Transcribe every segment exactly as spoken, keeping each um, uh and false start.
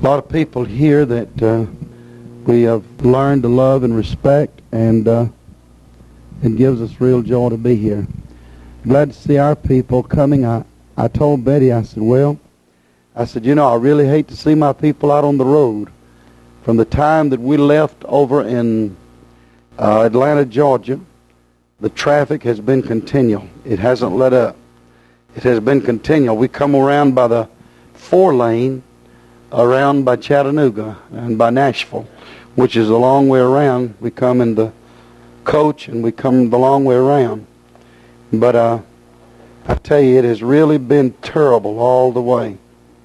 lot of people here that uh, we have learned to love and respect, and uh, it gives us real joy to be here. Glad to see our people coming. I, I told Betty, I said, well, I said, you know, I really hate to see my people out on the road. From the time that we left over in uh, Atlanta, Georgia, the traffic has been continual. It hasn't let up. It has been continual. We come around by the four lane around by Chattanooga and by Nashville, which is a long way around. We come in the coach and we come the long way around. But uh, I tell you, it has really been terrible all the way.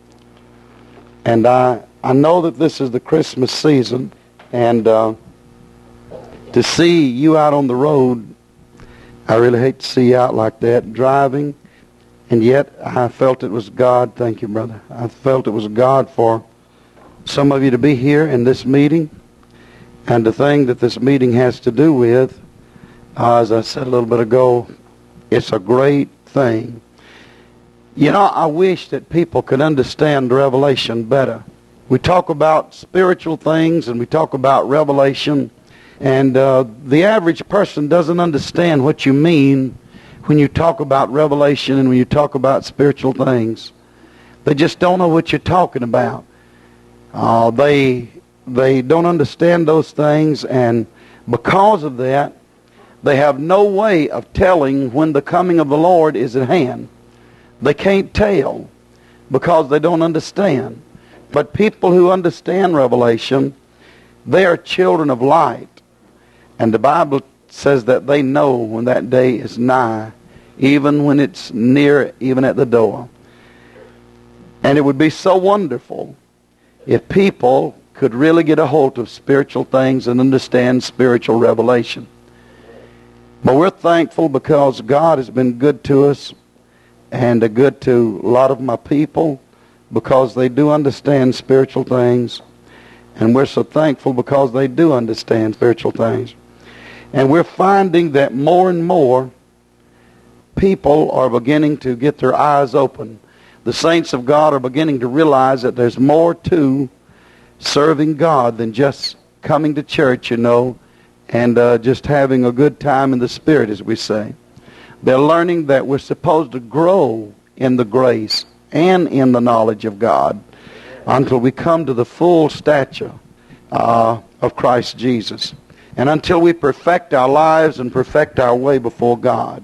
And I I know that this is the Christmas season, and uh, to see you out on the road, I really hate to see you out like that, driving, and yet I felt it was God. Thank you, brother. I felt it was God for some of you to be here in this meeting, and the thing that this meeting has to do with, uh, as I said a little bit ago, it's a great thing. You know, I wish that people could understand Revelation better. We talk about spiritual things and we talk about Revelation, and uh, the average person doesn't understand what you mean when you talk about Revelation and when you talk about spiritual things. They just don't know what you're talking about. Uh, they they don't understand those things, and because of that, they have no way of telling when the coming of the Lord is at hand. They can't tell because they don't understand. But people who understand Revelation, they are children of light. And the Bible says that they know when that day is nigh, even when it's near, even at the door. And it would be so wonderful if people could really get a hold of spiritual things and understand spiritual revelation. But we're thankful because God has been good to us and good to a lot of my people because they do understand spiritual things. And we're so thankful because they do understand spiritual things. And we're finding that more and more people are beginning to get their eyes open. The saints of God are beginning to realize that there's more to serving God than just coming to church, you know, and uh, just having a good time in the Spirit, as we say. They're learning that we're supposed to grow in the grace and in the knowledge of God until we come to the full stature uh, of Christ Jesus, and until we perfect our lives and perfect our way before God.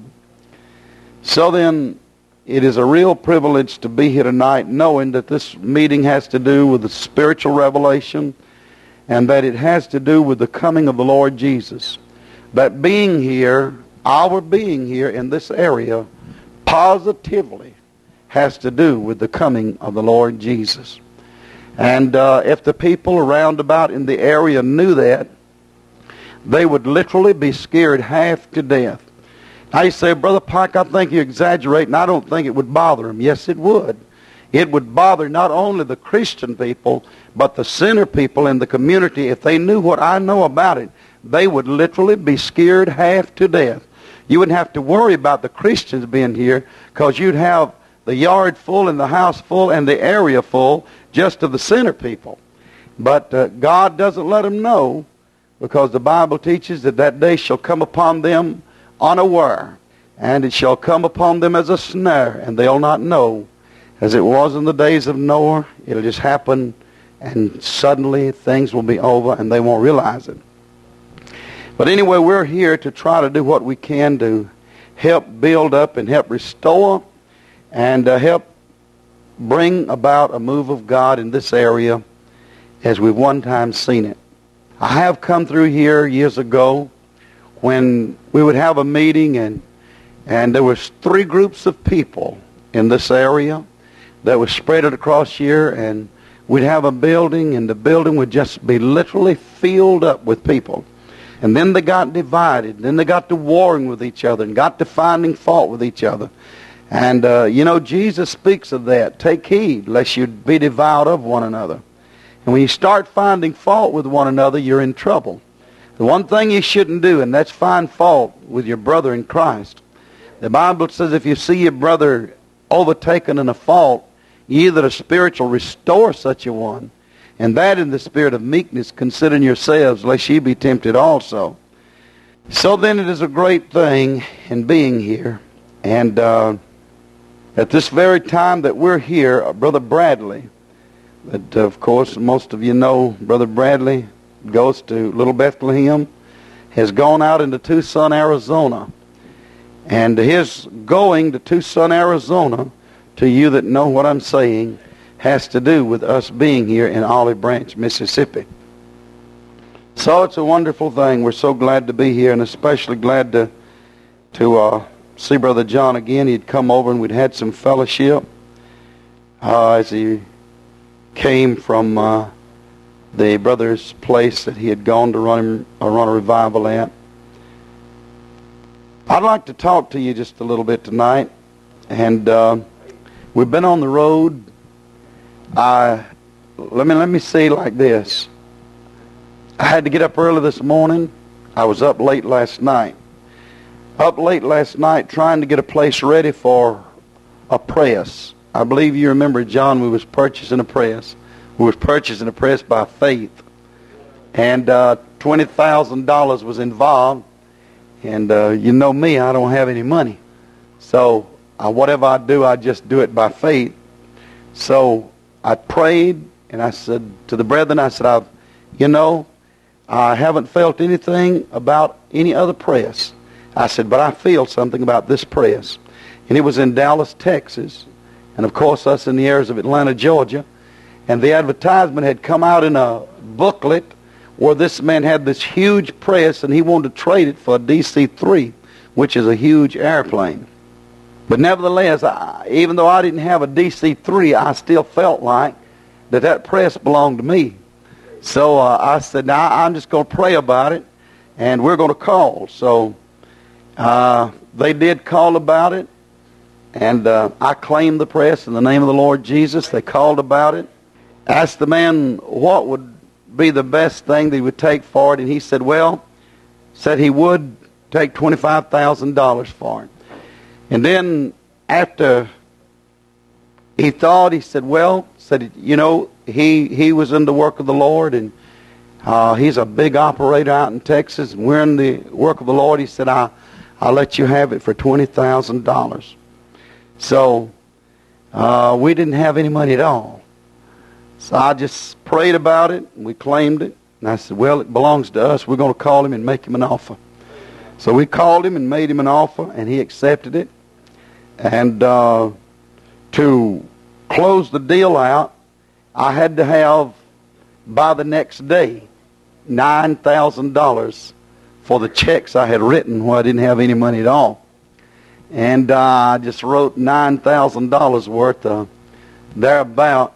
So then, it is a real privilege to be here tonight knowing that this meeting has to do with the spiritual revelation and that it has to do with the coming of the Lord Jesus. That being here, our being here in this area, positively has to do with the coming of the Lord Jesus. And uh, if the people around about in the area knew that, they would literally be scared half to death. I say, Brother Pike, I think you exaggerate, and I don't think it would bother them. Yes, it would. It would bother not only the Christian people, but the sinner people in the community. If they knew what I know about it, they would literally be scared half to death. You wouldn't have to worry about the Christians being here, because you'd have the yard full and the house full and the area full just of the sinner people. But uh, God doesn't let them know, because the Bible teaches that that day shall come upon them unaware, and it shall come upon them as a snare, and they'll not know. As it was in the days of Noah, it'll just happen, and suddenly things will be over, and they won't realize it. But anyway, we're here to try to do what we can to help build up and help restore and uh, help bring about a move of God in this area as we've one time seen it. I have come through here years ago when we would have a meeting, and and there was three groups of people in this area that was spread across here, and we'd have a building, and the building would just be literally filled up with people. And then they got divided. Then they got to warring with each other and got to finding fault with each other. And, uh, you know, Jesus speaks of that. Take heed lest you be devoured of one another. And when you start finding fault with one another, you're in trouble. The one thing you shouldn't do, and that's find fault with your brother in Christ. The Bible says if you see your brother overtaken in a fault, ye that are spiritual restore such a one, And that in the spirit of meekness, considering yourselves, lest ye be tempted also. So then it is a great thing in being here. And uh, at this very time that we're here, uh, Brother Bradley, that uh, of course most of you know Brother Bradley, goes to Little Bethlehem, has gone out into Tucson, Arizona. And his going to Tucson, Arizona, to you that know what I'm saying, has to do with us being here in Olive Branch, Mississippi. So it's a wonderful thing. We're so glad to be here, and especially glad to to uh, see Brother John again. He'd come over and we'd had some fellowship uh, as he came from uh, the brother's place that he had gone to run, uh, run a revival at. I'd like to talk to you just a little bit tonight. And uh, we've been on the road. I, let me, let me say it like this. I had to get up early this morning. I was up late last night. Up late last night trying to get a place ready for a press. I believe you remember, John, we was purchasing a press. We was purchasing a press by faith. And uh, twenty thousand dollars was involved. And uh, you know me, I don't have any money. So uh, whatever I do, I just do it by faith. So I prayed, and I said to the brethren, I said, I've, you know, I haven't felt anything about any other press. I said, but I feel something about this press. And it was in Dallas, Texas. And of course, us in the areas of Atlanta, Georgia. And the advertisement had come out in a booklet where this man had this huge press and he wanted to trade it for a D C three, which is a huge airplane. But nevertheless, I, even though I didn't have a D C three, I still felt like that that press belonged to me. So uh, I said, now I'm just going to pray about it, and we're going to call. So uh, they did call about it, and uh, I claimed the press in the name of the Lord Jesus. They called about it. Asked the man what would be the best thing that he would take for it, and he said, well, said he would take twenty-five thousand dollars for it. And then after he thought, he said, well, said, you know, he he was in the work of the Lord, and uh, he's a big operator out in Texas, and we're in the work of the Lord. He said, I, I'll let you have it for twenty thousand dollars. So uh, we didn't have any money at all. So I just prayed about it, and we claimed it. And I said, well, it belongs to us. We're going to call him and make him an offer. So we called him and made him an offer, and he accepted it. And uh, to close the deal out, I had to have, by the next day, nine thousand dollars for the checks I had written where I didn't have any money at all. And uh, I just wrote nine thousand dollars worth of thereabout.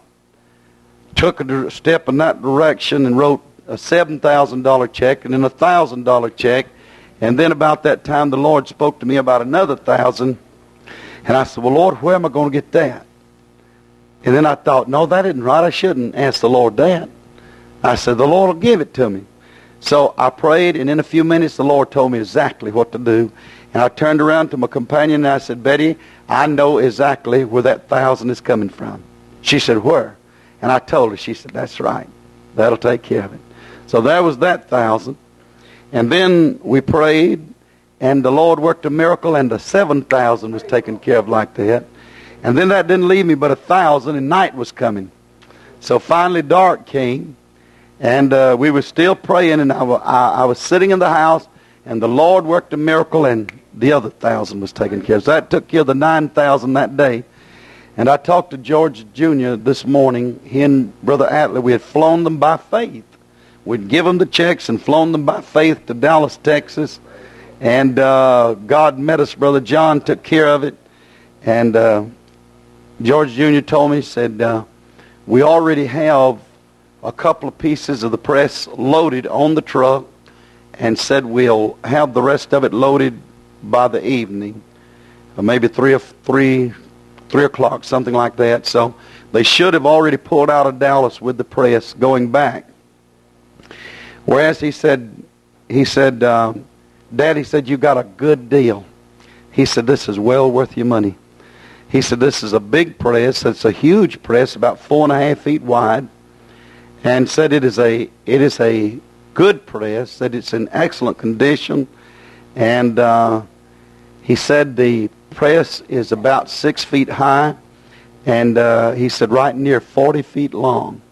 Took a step in that direction and wrote a seven thousand dollars check and then a one thousand dollars check. And then about that time, the Lord spoke to me about another one thousand dollars. And I said, well, Lord, where am I going to get that? And then I thought, no, that isn't right. I shouldn't ask the Lord that. I said, the Lord will give it to me. So I prayed, and in a few minutes, the Lord told me exactly what to do. And I turned around to my companion, and I said, Betty, I know exactly where that thousand is coming from. She said, where? And I told her. She said, that's right. That'll take care of it. So there was that thousand. And then we prayed, and the Lord worked a miracle, and the seven thousand was taken care of like that. And then that didn't leave me but a thousand, and night was coming. So finally dark came, and uh, we were still praying, and I, I, I was sitting in the house, and the Lord worked a miracle, and the other thousand was taken care of. So that took care of the nine thousand that day. And I talked to George Junior this morning. He and Brother Atlee, we had flown them by faith. We'd give them the checks and flown them by faith to Dallas, Texas. And uh, God met us. Brother John took care of it. And uh, George Junior told me, he said, uh, we already have a couple of pieces of the press loaded on the truck, and said we'll have the rest of it loaded by the evening, or maybe three or three, three o'clock, something like that. So they should have already pulled out of Dallas with the press going back. Whereas he said, he said, uh, Dad, he said, you got a good deal. He said, this is well worth your money. He said, this is a big press. It's a huge press, about four and a half feet wide. and said it is a it is a good press, that it's in excellent condition, and uh, he said the press is about six feet high, and uh, he said right near forty feet long.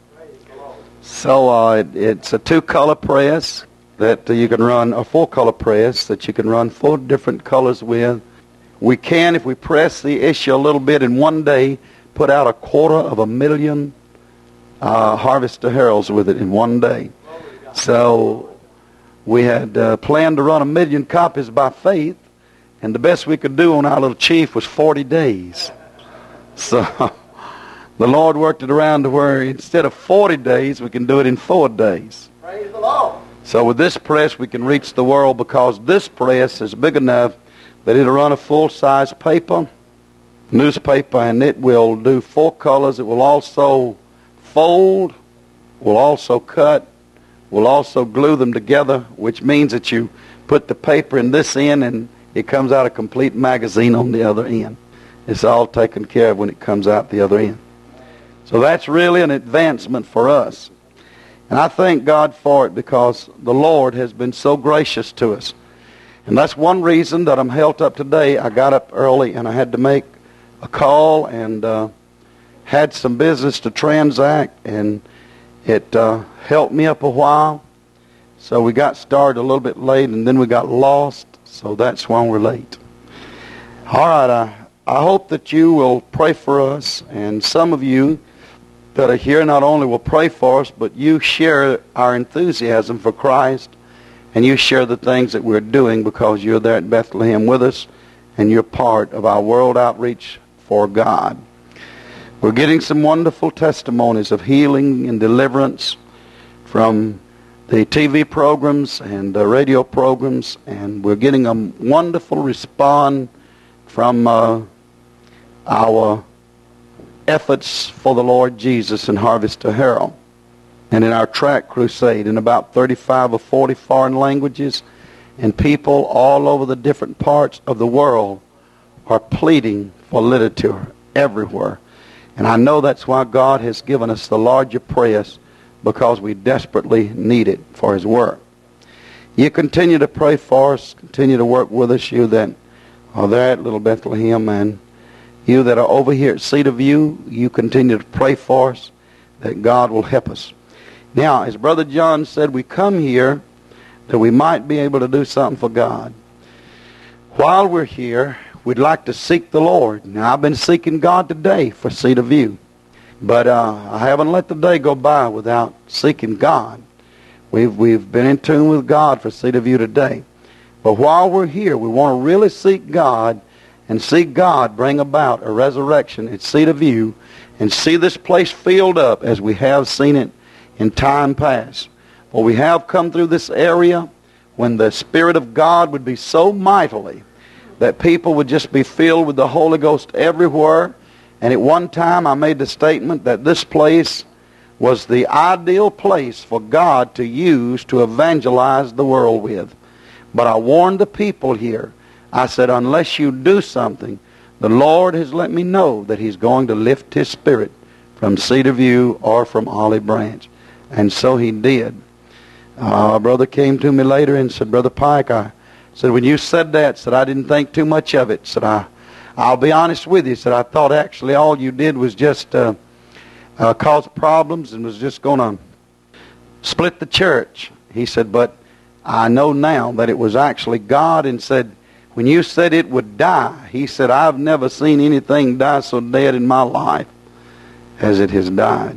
So uh, it, it's a two-color press that you can run, a four-color press that you can run four different colors with. We can, if we press the issue a little bit in one day, put out a quarter of a million uh, Harvester Heralds with it in one day. So we had uh, planned to run a million copies by faith, and the best we could do on our little chief was forty days. So the Lord worked it around to where instead of forty days, we can do it in four days. Praise the Lord. So with this press, we can reach the world, because this press is big enough that it'll run a full-size paper, newspaper, and it will do four colors. It will also fold, will also cut, will also glue them together, which means that you put the paper in this end and it comes out a complete magazine on the other end. It's all taken care of when it comes out the other end. So that's really an advancement for us. And I thank God for it, because the Lord has been so gracious to us. And that's one reason that I'm held up today. I got up early and I had to make a call and uh, had some business to transact, and it uh, helped me up a while. So we got started a little bit late, and then we got lost. So that's why we're late. All right, I, I hope that you will pray for us, and some of you that are here not only will pray for us, but you share our enthusiasm for Christ, and you share the things that we're doing, because you're there at Bethlehem with us, and you're part of our world outreach for God. We're getting some wonderful testimonies of healing and deliverance from the T V programs and the radio programs, and we're getting a wonderful response from uh, our efforts for the Lord Jesus in Harvester Herald, and in our tract crusade in about thirty-five or forty foreign languages, and people all over the different parts of the world are pleading for literature everywhere. And I know that's why God has given us the larger press, because we desperately need it for His work. You continue to pray for us, continue to work with us, you that are there at Little Bethlehem, and you that are over here at Cedar View, you continue to pray for us that God will help us. Now, as Brother John said, we come here that we might be able to do something for God. While we're here, we'd like to seek the Lord. Now, I've been seeking God today for Cedar View, but uh, I haven't let the day go by without seeking God. We've, we've been in tune with God for Cedar View today. But while we're here, we want to really seek God, and see God bring about a resurrection at Cedar View, and see this place filled up as we have seen it in time past. For we have come through this area when the Spirit of God would be so mightily that people would just be filled with the Holy Ghost everywhere. And at one time I made the statement that this place was the ideal place for God to use to evangelize the world with. But I warned the people here. I said, unless you do something, the Lord has let me know that He's going to lift His Spirit from Cedar View or from Olive Branch. And so He did. Uh, a brother came to me later and said, Brother Pike, I said, when you said that, said I didn't think too much of it. Said, I, I'll be honest with you. Said, I thought actually all you did was just uh, uh, cause problems and was just going to split the church. He said, but I know now that it was actually God, and said, when you said it would die, he said, I've never seen anything die so dead in my life as it has died.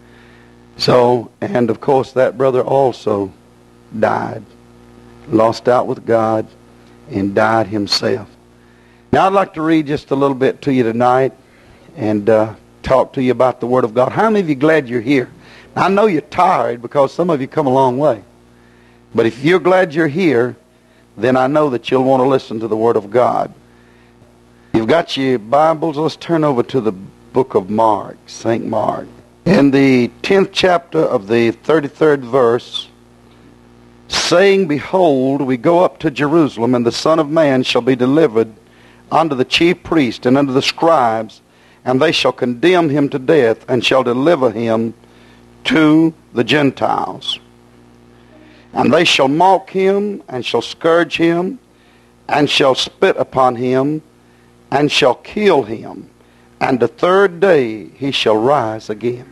So, and of course that brother also died, lost out with God, and died himself. Now I'd like to read just a little bit to you tonight and uh, talk to you about the Word of God. How many of you glad you're here? Now, I know you're tired because some of you come a long way. But if you're glad you're here, then I know that you'll want to listen to the Word of God. You've got your Bibles. Let's turn over to the book of Mark, Saint Mark. In the tenth chapter of the thirty-third verse, saying, Behold, we go up to Jerusalem, and the Son of Man shall be delivered unto the chief priests and unto the scribes, and they shall condemn him to death, and shall deliver him to the Gentiles. And they shall mock him, and shall scourge him, and shall spit upon him, and shall kill him. And the third day he shall rise again.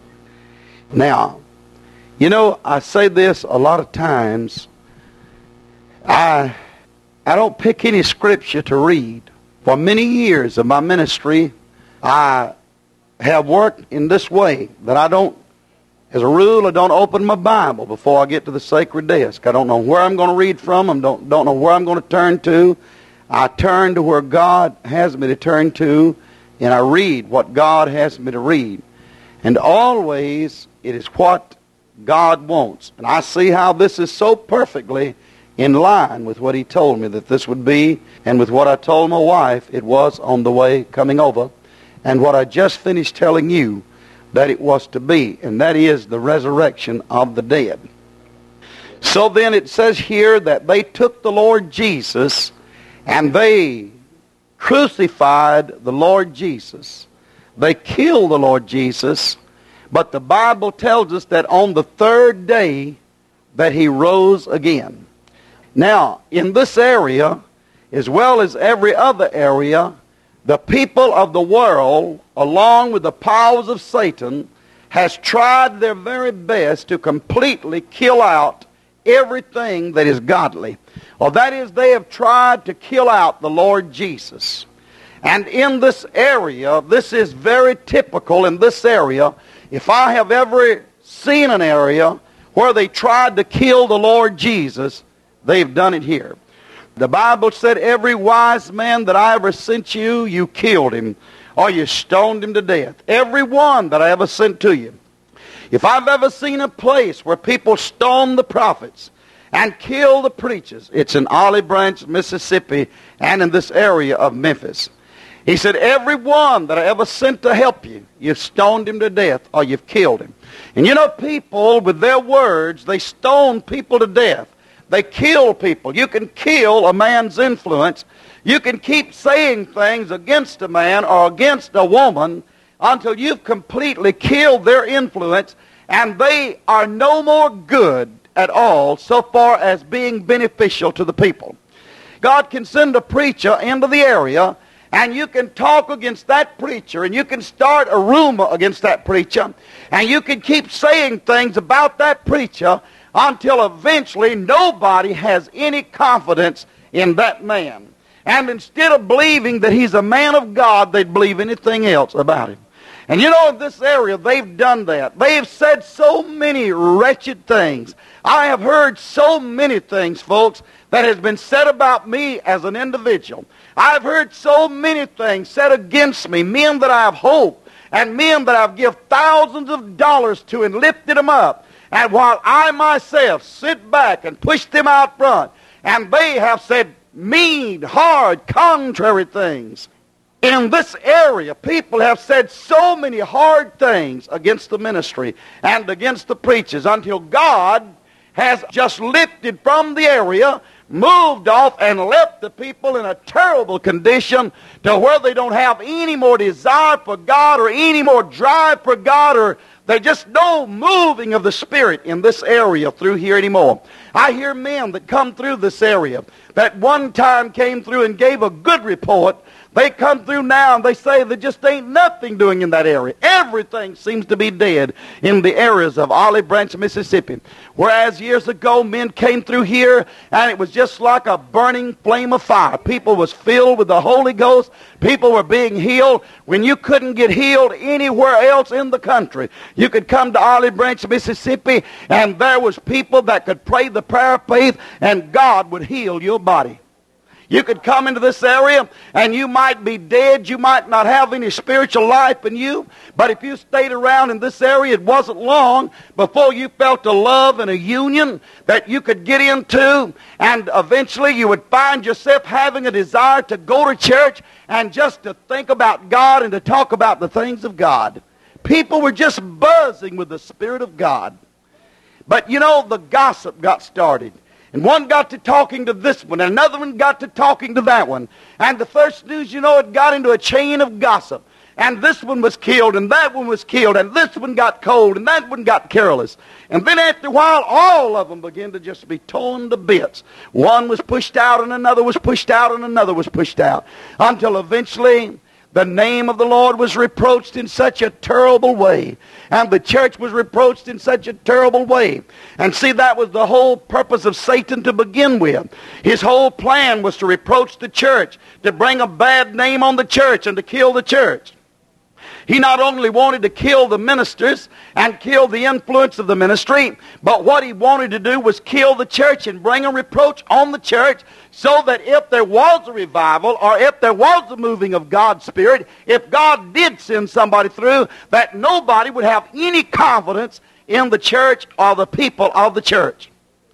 Now, you know, I say this a lot of times. I, I don't pick any scripture to read. For many years of my ministry, I have worked in this way, that I don't, as a rule, I don't open my Bible before I get to the sacred desk. I don't know where I'm going to read from. I don't, don't know where I'm going to turn to. I turn to where God has me to turn to, and I read what God has me to read. And always it is what God wants. And I see how this is so perfectly in line with what he told me that this would be, and with what I told my wife it was on the way coming over, and what I just finished telling you that it was to be, and that is the resurrection of the dead. So then it says here that they took the Lord Jesus and they crucified the Lord Jesus. They killed the Lord Jesus, but the Bible tells us that on the third day that he rose again. Now, in this area, as well as every other area, the people of the world, along with the powers of Satan, has tried their very best to completely kill out everything that is godly. Or that is, they have tried to kill out the Lord Jesus. And in this area, this is very typical in this area. If I have ever seen an area where they tried to kill the Lord Jesus, they've done it here. The Bible said, every wise man that I ever sent you, you killed him, or you stoned him to death. Every one that I ever sent to you. If I've ever seen a place where people stone the prophets and kill the preachers, it's in Olive Branch, Mississippi, and in this area of Memphis. He said, every one that I ever sent to help you, you've stoned him to death, or you've killed him. And you know, people, with their words, they stone people to death. They kill people. You can kill a man's influence. You can keep saying things against a man or against a woman until you've completely killed their influence, and they are no more good at all so far as being beneficial to the people. God can send a preacher into the area, and you can talk against that preacher, and you can start a rumor against that preacher, and you can keep saying things about that preacher until eventually nobody has any confidence in that man. And instead of believing that he's a man of God, they'd believe anything else about him. And you know, in this area, they've done that. They've said so many wretched things. I have heard so many things, folks, that has been said about me as an individual. I've heard so many things said against me, men that I have hoped, and men that I've given thousands of dollars to and lifted them up. And while I myself sit back and push them out front, and they have said mean, hard, contrary things. In this area, people have said so many hard things against the ministry and against the preachers until God has just lifted from the area, moved off, and left the people in a terrible condition to where they don't have any more desire for God or any more drive for God, or there's just no moving of the Spirit in this area through here anymore. I hear men that come through this area that one time came through and gave a good report. They come through now and they say there just ain't nothing doing in that area. Everything seems to be dead in the areas of Olive Branch, Mississippi. Whereas years ago, men came through here and it was just like a burning flame of fire. People was filled with the Holy Ghost. People were being healed when you couldn't get healed anywhere else in the country. You could come to Olive Branch, Mississippi, and there was people that could pray the prayer of faith and God would heal your body. You could come into this area and you might be dead. You might not have any spiritual life in you. But if you stayed around in this area, it wasn't long before you felt a love and a union that you could get into. And eventually you would find yourself having a desire to go to church and just to think about God and to talk about the things of God. People were just buzzing with the Spirit of God. But you know, the gossip got started. And one got to talking to this one, and another one got to talking to that one. And the first news you know, it got into a chain of gossip. And this one was killed, and that one was killed, and this one got cold, and that one got careless. And then after a while, all of them began to just be torn to bits. One was pushed out, and another was pushed out, and another was pushed out. Until eventually, the name of the Lord was reproached in such a terrible way. And the church was reproached in such a terrible way. And see, that was the whole purpose of Satan to begin with. His whole plan was to reproach the church, to bring a bad name on the church, and to kill the church. He not only wanted to kill the ministers and kill the influence of the ministry, but what he wanted to do was kill the church and bring a reproach on the church, so that if there was a revival, or if there was a moving of God's Spirit, if God did send somebody through, that nobody would have any confidence in the church or the people of the church.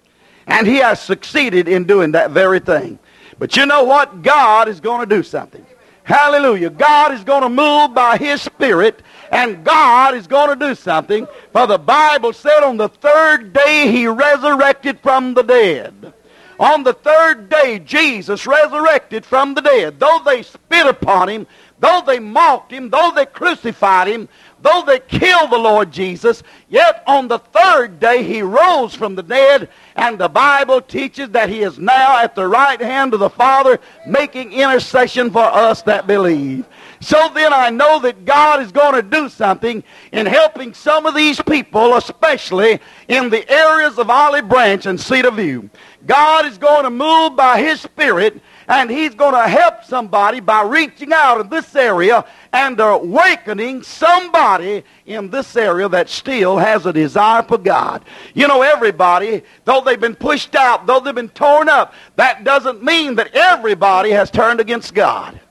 And he has succeeded in doing that very thing. But you know what? God is going to do something. Hallelujah. God is going to move by His Spirit, and God is going to do something. For the Bible said on the third day He resurrected from the dead. On the third day, Jesus resurrected from the dead. Though they spit upon Him, though they mocked Him, though they crucified Him, though they killed the Lord Jesus, yet on the third day He rose from the dead, and the Bible teaches that He is now at the right hand of the Father, making intercession for us that believe. So then I know that God is going to do something in helping some of these people, especially in the areas of Olive Branch and Cedar View. God is going to move by His Spirit, and He's going to help somebody by reaching out in this area and awakening somebody in this area that still has a desire for God. You know, everybody, though they've been pushed out, though they've been torn up, that doesn't mean that everybody has turned against God.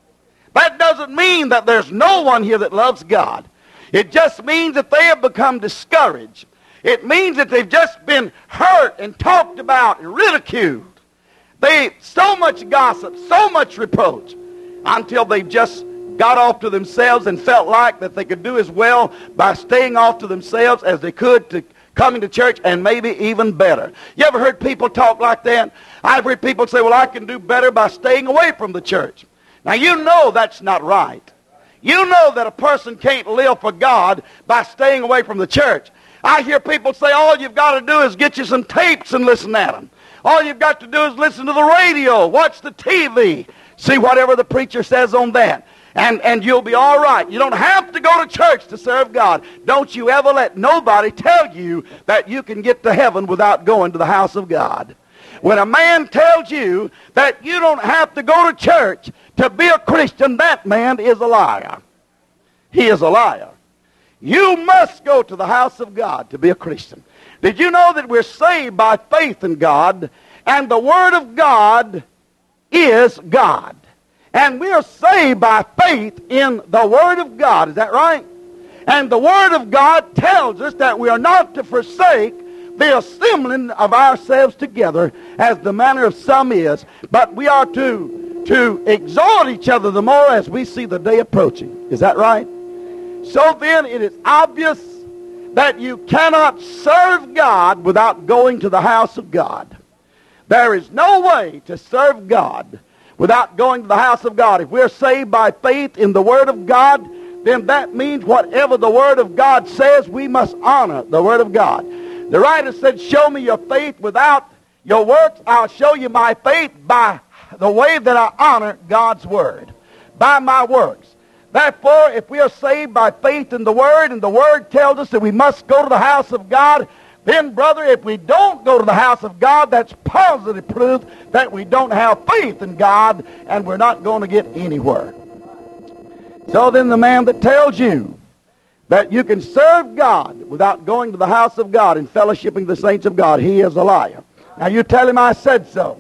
That doesn't mean that there's no one here that loves God. It just means that they have become discouraged. It means that they've just been hurt and talked about and ridiculed. They so much gossip, so much reproach, until they just got off to themselves and felt like that they could do as well by staying off to themselves as they could to coming to church, and maybe even better. You ever heard people talk like that? I've heard people say, well, I can do better by staying away from the church. Now, you know that's not right. You know that a person can't live for God by staying away from the church. I hear people say, all you've got to do is get you some tapes and listen at them. All you've got to do is listen to the radio, watch the T V, see whatever the preacher says on that, and, and you'll be all right. You don't have to go to church to serve God. Don't you ever let nobody tell you that you can get to heaven without going to the house of God. When a man tells you that you don't have to go to church to be a Christian, that man is a liar. He is a liar. You must go to the house of God to be a Christian. Did you know that we're saved by faith in God, and the Word of God is God? And we are saved by faith in the Word of God. Is that right? And the Word of God tells us that we are not to forsake the assembling of ourselves together, as the manner of some is, but we are to, to exhort each other the more as we see the day approaching. Is that right? So then it is obvious that you cannot serve God without going to the house of God. There is no way to serve God without going to the house of God. If we're saved by faith in the Word of God, then that means whatever the Word of God says, we must honor the Word of God. The writer said, show me your faith without your works. I'll show you my faith by the way that I honor God's Word, by my works. Therefore, if we are saved by faith in the Word, and the Word tells us that we must go to the house of God, then, brother, if we don't go to the house of God, that's positive proof that we don't have faith in God, and we're not going to get anywhere. So then the man that tells you that you can serve God without going to the house of God and fellowshipping the saints of God, he is a liar. Now, you tell him I said so.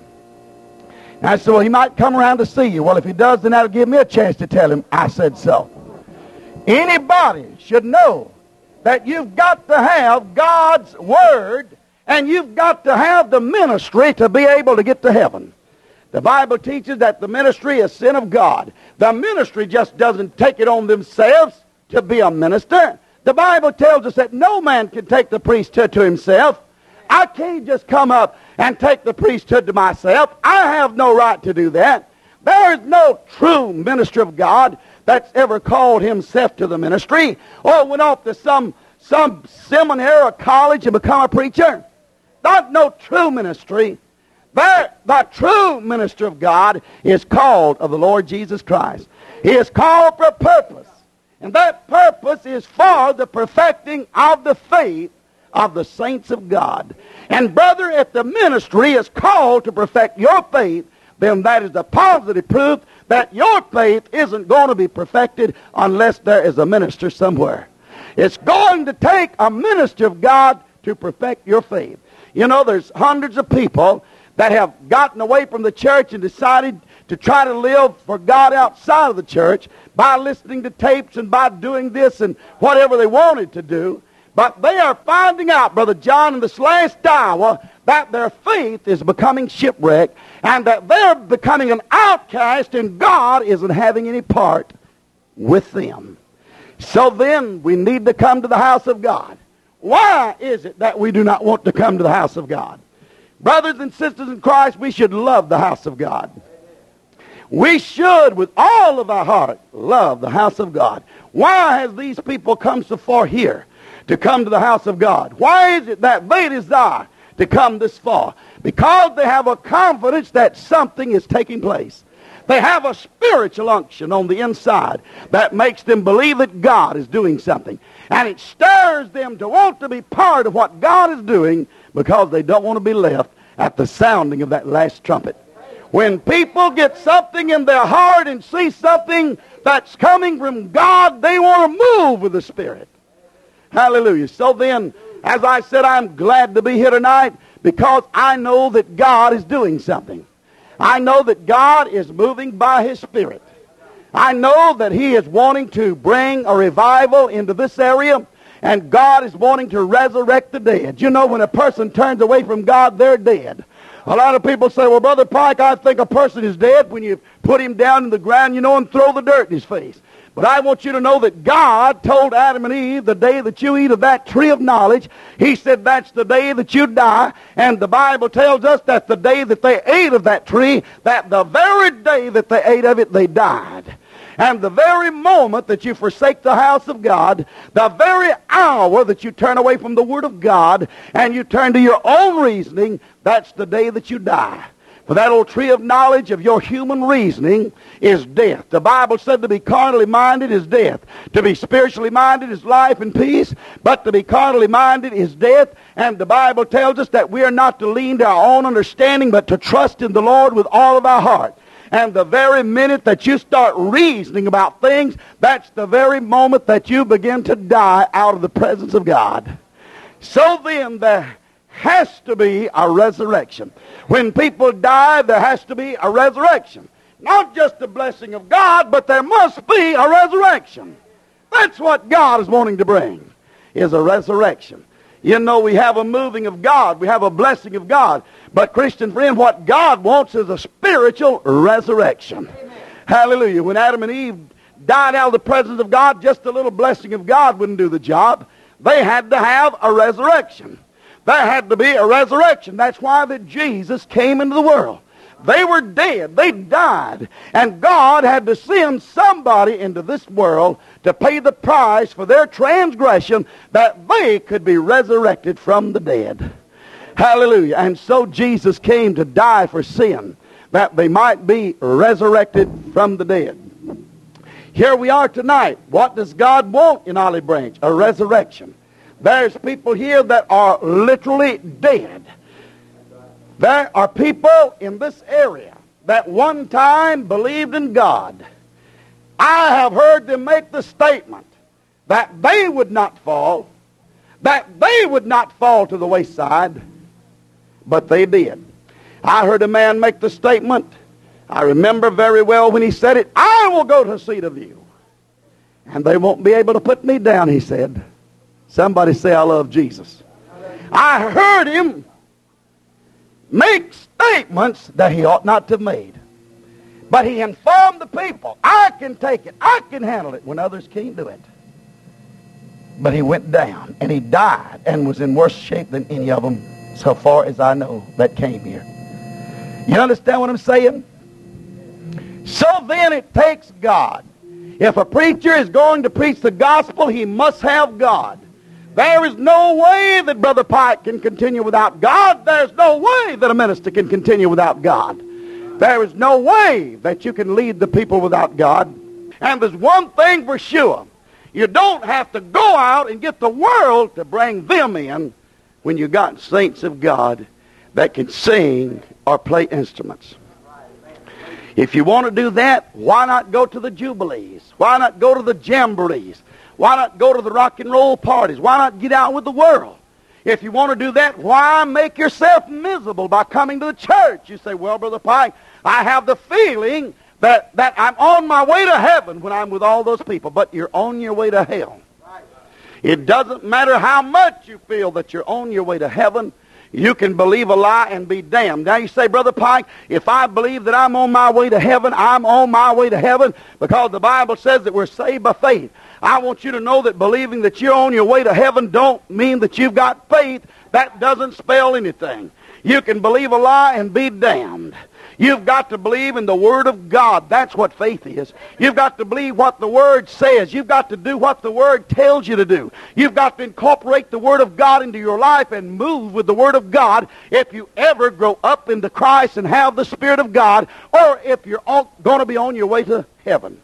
I said, well, he might come around to see you. Well, if he does, then that'll give me a chance to tell him I said so. Anybody should know that you've got to have God's Word, and you've got to have the ministry to be able to get to heaven. The Bible teaches that the ministry is sin of God. The ministry just doesn't take it on themselves to be a minister. The Bible tells us that no man can take the priesthood to himself. I can't just come up and take the priesthood to myself. I have no right to do that. There is no true minister of God. that's ever called himself to the ministry or went off to some, some seminary or college and become a preacher. Not no true ministry. The, the true minister of God is called of the Lord Jesus Christ. He is called for a purpose. And that purpose is for the perfecting of the faith of the saints of God. And brother, if the ministry is called to perfect your faith, then that is the positive proof that your faith isn't going to be perfected unless there is a minister somewhere. It's going to take a minister of God to perfect your faith. You know, there's hundreds of people that have gotten away from the church and decided to try to live for God outside of the church by listening to tapes and by doing this and whatever they wanted to do. But they are finding out, Brother John, in this last hour, that their faith is becoming shipwrecked and that they're becoming an outcast and God isn't having any part with them. So then we need to come to the house of God. Why is it that we do not want to come to the house of God? Brothers and sisters in Christ, we should love the house of God. We should, with all of our heart, love the house of God. Why has these people come so far here to come to the house of God? Why is it that they desire to come this far? Because they have a confidence that something is taking place. They have a spiritual unction on the inside that makes them believe that God is doing something. And it stirs them to want to be part of what God is doing because they don't want to be left at the sounding of that last trumpet. When people get something in their heart and see something that's coming from God, they want to move with the Spirit. Hallelujah. So then, as I said, I'm glad to be here tonight because I know that God is doing something. I know that God is moving by His Spirit. I know that He is wanting to bring a revival into this area, and God is wanting to resurrect the dead. You know, when a person turns away from God, they're dead. A lot of people say, well, Brother Pike, I think a person is dead when you put him down in the ground, you know, and throw the dirt in his face. But I want you to know that God told Adam and Eve the day that you eat of that tree of knowledge, He said that's the day that you die. And the Bible tells us that the day that they ate of that tree, that the very day that they ate of it, they died. And the very moment that you forsake the house of God, the very hour that you turn away from the Word of God and you turn to your own reasoning, that's the day that you die. For that old tree of knowledge of your human reasoning is death. The Bible said to be carnally minded is death. To be spiritually minded is life and peace. But to be carnally minded is death. And the Bible tells us that we are not to lean to our own understanding, but to trust in the Lord with all of our heart. And the very minute that you start reasoning about things, that's the very moment that you begin to die out of the presence of God. So then there has to be a resurrection. When people die, there has to be a resurrection. Not just the blessing of God, but there must be a resurrection. That's what God is wanting to bring, is a resurrection. You know, we have a moving of God. We have a blessing of God. But, Christian friend, what God wants is a spiritual resurrection. Amen. Hallelujah. When Adam and Eve died out of the presence of God, just a little blessing of God wouldn't do the job. They had to have a resurrection. There had to be a resurrection. That's why that Jesus came into the world. They were dead. They died. And God had to send somebody into this world to pay the price for their transgression that they could be resurrected from the dead. Hallelujah. And so Jesus came to die for sin, that they might be resurrected from the dead. Here we are tonight. What does God want in Olive Branch? A resurrection. There's people here that are literally dead. There are people in this area that one time believed in God. I have heard them make the statement that they would not fall, that they would not fall to the wayside, but they did. I heard a man make the statement, I remember very well when he said it, I will go to seat of you, and they won't be able to put me down, he said. Somebody say, I love Jesus. I heard him make statements that he ought not to have made. But he informed the people, I can take it, I can handle it when others can't do it. But he went down and he died and was in worse shape than any of them, so far as I know, that came here. You understand what I'm saying? So then it takes God. If a preacher is going to preach the gospel, he must have God. There is no way that Brother Pike can continue without God. There's no way that a minister can continue without God. There is no way that you can lead the people without God. And there's one thing for sure. You don't have to go out and get the world to bring them in when you got saints of God that can sing or play instruments. If you want to do that, why not go to the jubilees? Why not go to the jamborees? Why not go to the rock and roll parties? Why not get out with the world? If you want to do that, why make yourself miserable by coming to the church? You say, well, Brother Pike, I have the feeling that, that I'm on my way to heaven when I'm with all those people. But you're on your way to hell. It doesn't matter how much you feel that you're on your way to heaven. You can believe a lie and be damned. Now you say, Brother Pike, if I believe that I'm on my way to heaven, I'm on my way to heaven because the Bible says that we're saved by faith. I want you to know that believing that you're on your way to heaven don't mean that you've got faith. That doesn't spell anything. You can believe a lie and be damned. You've got to believe in the Word of God. That's what faith is. You've got to believe what the Word says. You've got to do what the Word tells you to do. You've got to incorporate the Word of God into your life and move with the Word of God if you ever grow up into Christ and have the Spirit of God, or if you're going to be on your way to heaven.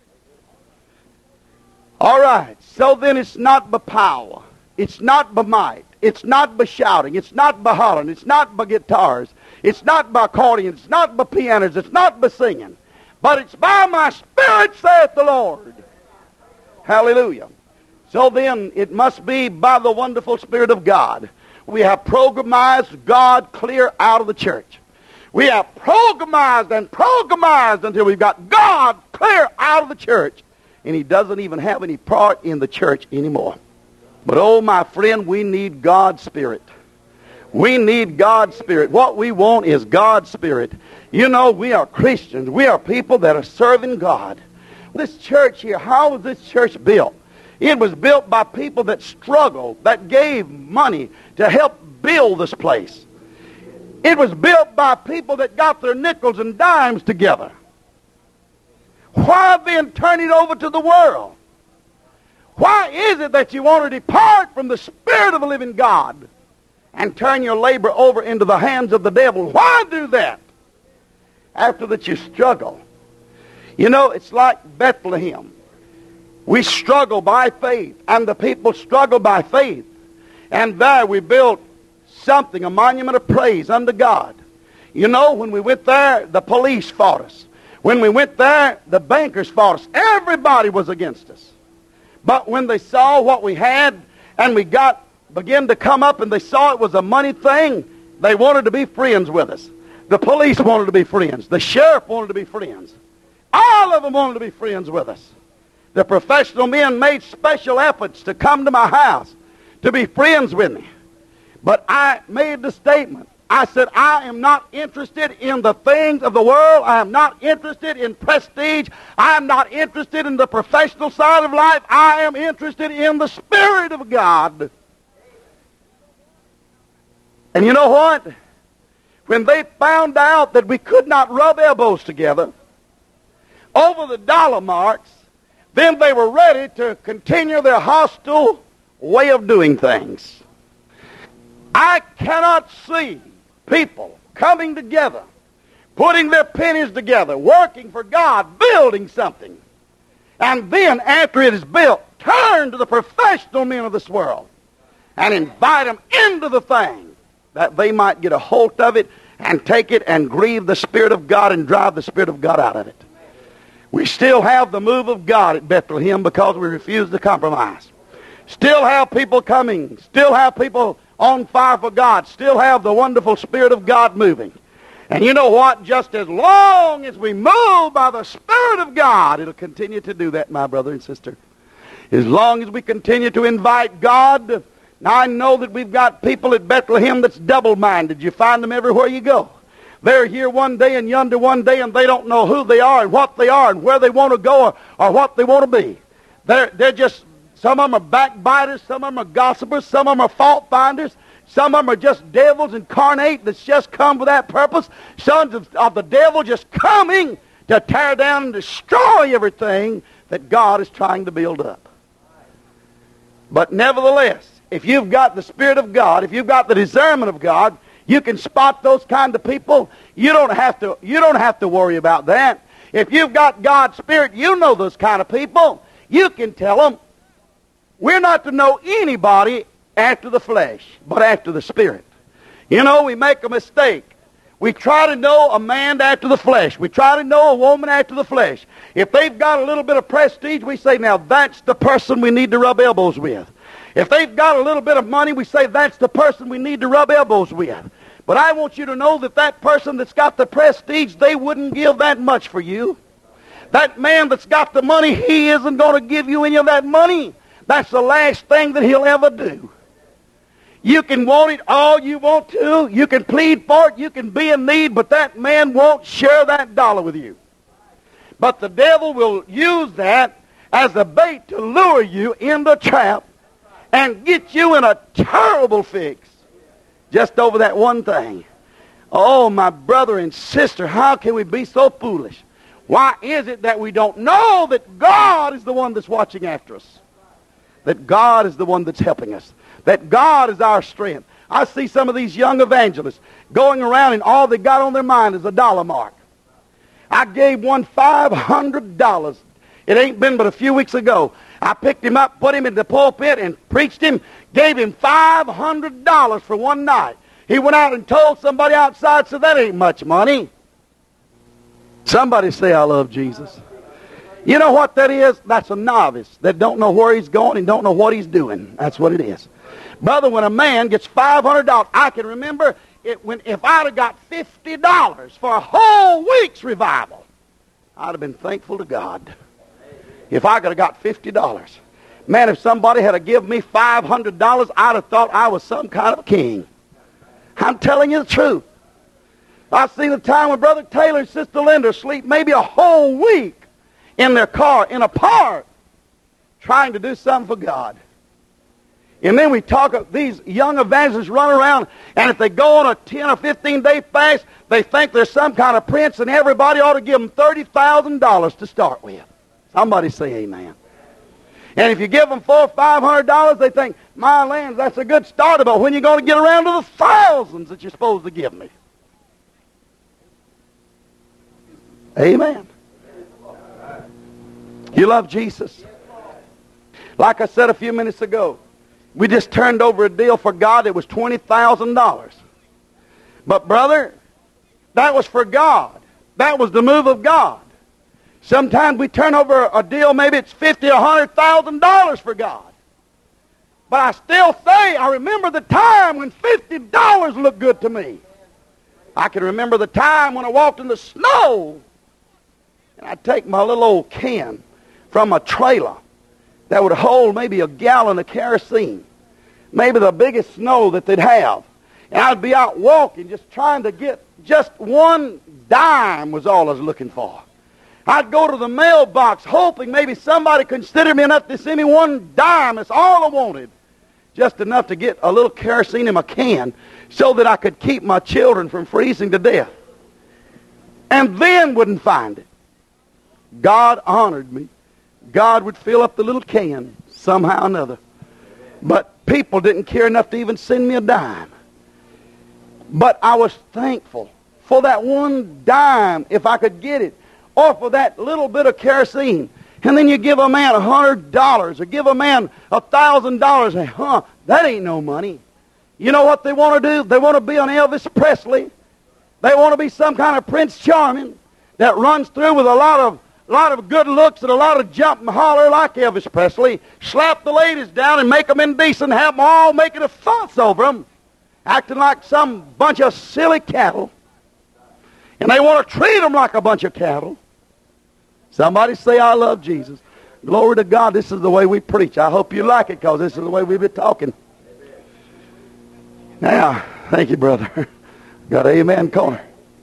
All right, so then it's not by power. It's not by might. It's not by shouting. It's not by hollering. It's not by guitars. It's not by accordions. It's not by pianos. It's not by singing. But it's by my Spirit, saith the Lord. Hallelujah. So then it must be by the wonderful Spirit of God. We have programized God clear out of the church. We have programized and programized until we've got God clear out of the church. And He doesn't even have any part in the church anymore. But oh, my friend, we need God's Spirit. We need God's Spirit. What we want is God's Spirit. You know, we are Christians. We are people that are serving God. This church here, how was this church built? It was built by people that struggled, that gave money to help build this place. It was built by people that got their nickels and dimes together. Why then turn it over to the world? Why is it that you want to depart from the Spirit of the living God and turn your labor over into the hands of the devil? Why do that after that you struggle? You know, it's like Bethlehem. We struggle by faith, and the people struggle by faith. And there we built something, a monument of praise unto God. You know, when we went there, the police fought us. When we went there, the bankers fought us. Everybody was against us. But when they saw what we had, and we got began to come up, and they saw it was a money thing, they wanted to be friends with us. The police wanted to be friends. The sheriff wanted to be friends. All of them wanted to be friends with us. The professional men made special efforts to come to my house to be friends with me. But I made the statement. I said, I am not interested in the things of the world. I am not interested in prestige. I am not interested in the professional side of life. I am interested in the Spirit of God. And you know what? When they found out that we could not rub elbows together over the dollar marks, then they were ready to continue their hostile way of doing things. I cannot see people coming together, putting their pennies together, working for God, building something, and then after it is built, turn to the professional men of this world and invite them into the thing that they might get a hold of it and take it and grieve the Spirit of God and drive the Spirit of God out of it. We still have the move of God at Bethlehem because we refuse to compromise. Still have people coming. Still have people on fire for God. Still have the wonderful Spirit of God moving. And you know what? Just as long as we move by the Spirit of God, it'll continue to do that, my brother and sister. As long as we continue to invite God. Now, I know that we've got people at Bethlehem that's double-minded. You find them everywhere you go. They're here one day and yonder one day, and they don't know who they are and what they are and where they want to go or, or what they want to be. They're, they're just, some of them are backbiters, some of them are gossipers, some of them are fault finders, some of them are just devils incarnate that's just come for that purpose. Sons of, of the devil just coming to tear down and destroy everything that God is trying to build up. But nevertheless, if you've got the Spirit of God, if you've got the discernment of God, you can spot those kind of people. You don't have to, you don't have to worry about that. If you've got God's Spirit, you know those kind of people. You can tell them, we're not to know anybody after the flesh, but after the Spirit. You know, we make a mistake. We try to know a man after the flesh. We try to know a woman after the flesh. If they've got a little bit of prestige, we say, now that's the person we need to rub elbows with. If they've got a little bit of money, we say that's the person we need to rub elbows with. But I want you to know that that person that's got the prestige, they wouldn't give that much for you. That man that's got the money, he isn't going to give you any of that money. That's the last thing that he'll ever do. You can want it all you want to. You can plead for it. You can be in need, but that man won't share that dollar with you. But the devil will use that as a bait to lure you in the trap and get you in a terrible fix just over that one thing. Oh, my brother and sister, how can we be so foolish? Why is it that we don't know that God is the one that's watching after us? That God is the one that's helping us. That God is our strength. I see some of these young evangelists going around and all they got on their mind is a dollar mark. I gave one five hundred dollars. It ain't been but a few weeks ago. I picked him up, put him in the pulpit, and preached him, gave him five hundred dollars for one night. He went out and told somebody outside, said, that ain't much money. Somebody say, I love Jesus. You know what that is? That's a novice that don't know where he's going and don't know what he's doing. That's what it is. Brother, when a man gets five hundred dollars, I can remember it when if I'd have got fifty dollars for a whole week's revival, I'd have been thankful to God. If I could have got fifty dollars. Man, if somebody had to give me five hundred dollars, I'd have thought I was some kind of king. I'm telling you the truth. I've seen a time when Brother Taylor and Sister Linda sleep maybe a whole week in their car, in a park, trying to do something for God. And then we talk of these young evangelists run around, and if they go on a ten or fifteen day fast, they think they're some kind of prince, and everybody ought to give them thirty thousand dollars to start with. Somebody say amen. And if you give them four or five hundred dollars, they think, my lands, that's a good start, but when are you going to get around to the thousands that you're supposed to give me? Amen. You love Jesus. Like I said a few minutes ago, we just turned over a deal for God that was twenty thousand dollars. But brother, that was for God. That was the move of God. Sometimes we turn over a deal, maybe it's fifty or one hundred thousand dollars for God. But I still say, I remember the time when fifty dollars looked good to me. I can remember the time when I walked in the snow, and I'd take my little old can from a trailer that would hold maybe a gallon of kerosene, maybe the biggest snow that they'd have. And I'd be out walking just trying to get just one dime was all I was looking for. I'd go to the mailbox hoping maybe somebody considered me enough to send me one dime. That's all I wanted. Just enough to get a little kerosene in my can so that I could keep my children from freezing to death. And then wouldn't find it. God honored me. God would fill up the little can somehow or another. But people didn't care enough to even send me a dime. But I was thankful for that one dime if I could get it. Or for that little bit of kerosene. And then you give a man a hundred dollars or give a man a thousand dollars. And huh, that ain't no money. You know what they want to do? They want to be an Elvis Presley. They want to be some kind of Prince Charming that runs through with a lot of a lot of good looks and a lot of jump and holler like Elvis Presley. Slap the ladies down and make them indecent and have them all making a fuss over them. Acting like some bunch of silly cattle. And they want to treat them like a bunch of cattle. Somebody say, I love Jesus. Glory to God, this is the way we preach. I hope you like it because this is the way we've been talking. Now, thank you, brother. Got an amen corner.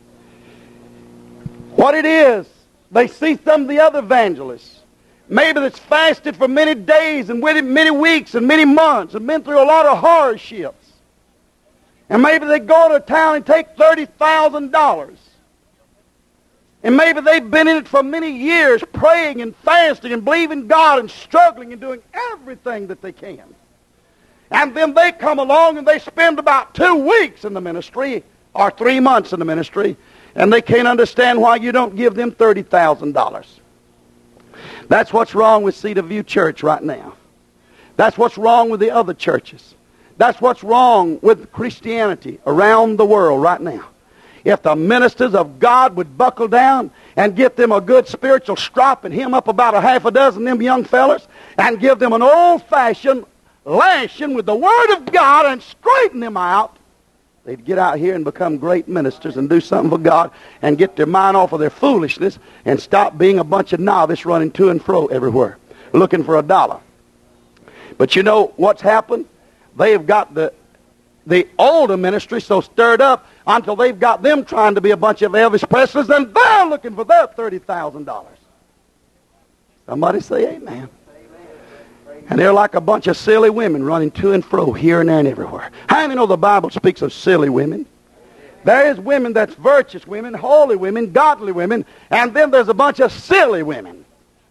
What it is, they see some of the other evangelists, maybe that's fasted for many days and waited many weeks and many months and been through a lot of hardships. And maybe they go to town and take thirty thousand dollars. And maybe they've been in it for many years, praying and fasting and believing God and struggling and doing everything that they can. And then they come along and they spend about two weeks in the ministry or three months in the ministry, and they can't understand why you don't give them thirty thousand dollars. That's what's wrong with Cedar View Church right now. That's what's wrong with the other churches. That's what's wrong with Christianity around the world right now. If the ministers of God would buckle down and get them a good spiritual strop and hem up about a half a dozen of them young fellas and give them an old-fashioned lashing with the Word of God and straighten them out, they'd get out here and become great ministers and do something for God and get their mind off of their foolishness and stop being a bunch of novices running to and fro everywhere looking for a dollar. But you know what's happened? They've got the the older ministry so stirred up until they've got them trying to be a bunch of Elvis Presleys, and they're looking for their thirty thousand dollars. Somebody say amen. And they're like a bunch of silly women running to and fro here and there and everywhere. How many know the Bible speaks of silly women? There is women that's virtuous women, holy women, godly women, and then there's a bunch of silly women.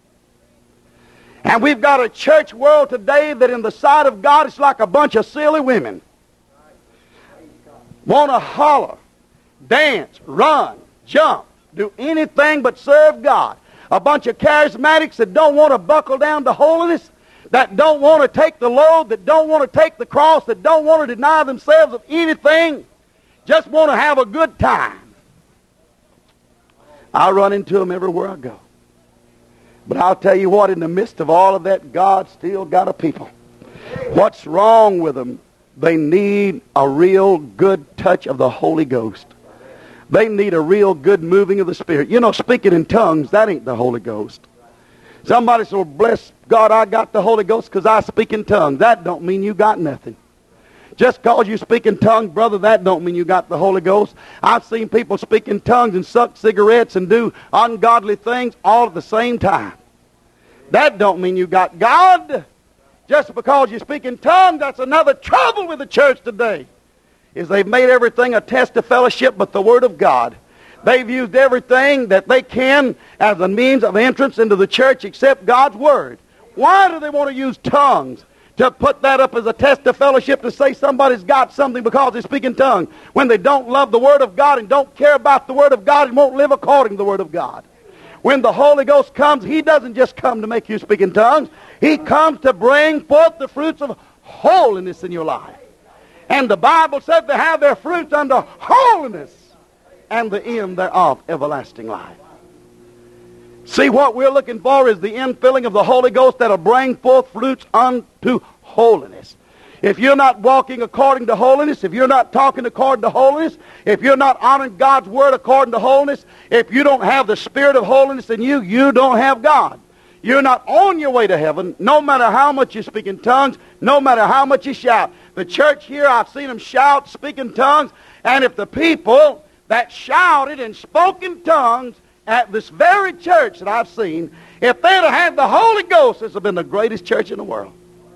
And we've got a church world today that in the sight of God it's like a bunch of silly women. Want to holler, dance, run, jump, do anything but serve God. A bunch of charismatics that don't want to buckle down to holiness, that don't want to take the load, that don't want to take the cross, that don't want to deny themselves of anything, just want to have a good time. I run into them everywhere I go. But I'll tell you what, in the midst of all of that, God still got a people. What's wrong with them? They need a real good touch of the Holy Ghost. They need a real good moving of the Spirit. You know, speaking in tongues, that ain't the Holy Ghost. Somebody said, well, bless God, I got the Holy Ghost because I speak in tongues. That don't mean you got nothing. Just because you speak in tongues, brother, that don't mean you got the Holy Ghost. I've seen people speak in tongues and suck cigarettes and do ungodly things all at the same time. That don't mean you got God. Just because you speak in tongues, that's another trouble with the church today, is they've made everything a test of fellowship but the Word of God. They've used everything that they can as a means of entrance into the church except God's Word. Why do they want to use tongues to put that up as a test of fellowship to say somebody's got something because they speak in tongues when they don't love the Word of God and don't care about the Word of God and won't live according to the Word of God? When the Holy Ghost comes, He doesn't just come to make you speak in tongues. He comes to bring forth the fruits of holiness in your life. And the Bible said they have their fruits unto holiness, and the end thereof everlasting life. See, what we're looking for is the infilling of the Holy Ghost that'll bring forth fruits unto holiness. If you're not walking according to holiness, if you're not talking according to holiness, if you're not honoring God's Word according to holiness, if you don't have the Spirit of holiness in you, you don't have God. You're not on your way to heaven, no matter how much you speak in tongues, no matter how much you shout. The church here, I've seen them shout, speak in tongues, and if the people that shouted and spoke in tongues at this very church that I've seen, if they'd have had the Holy Ghost, this would have been the greatest church in the world.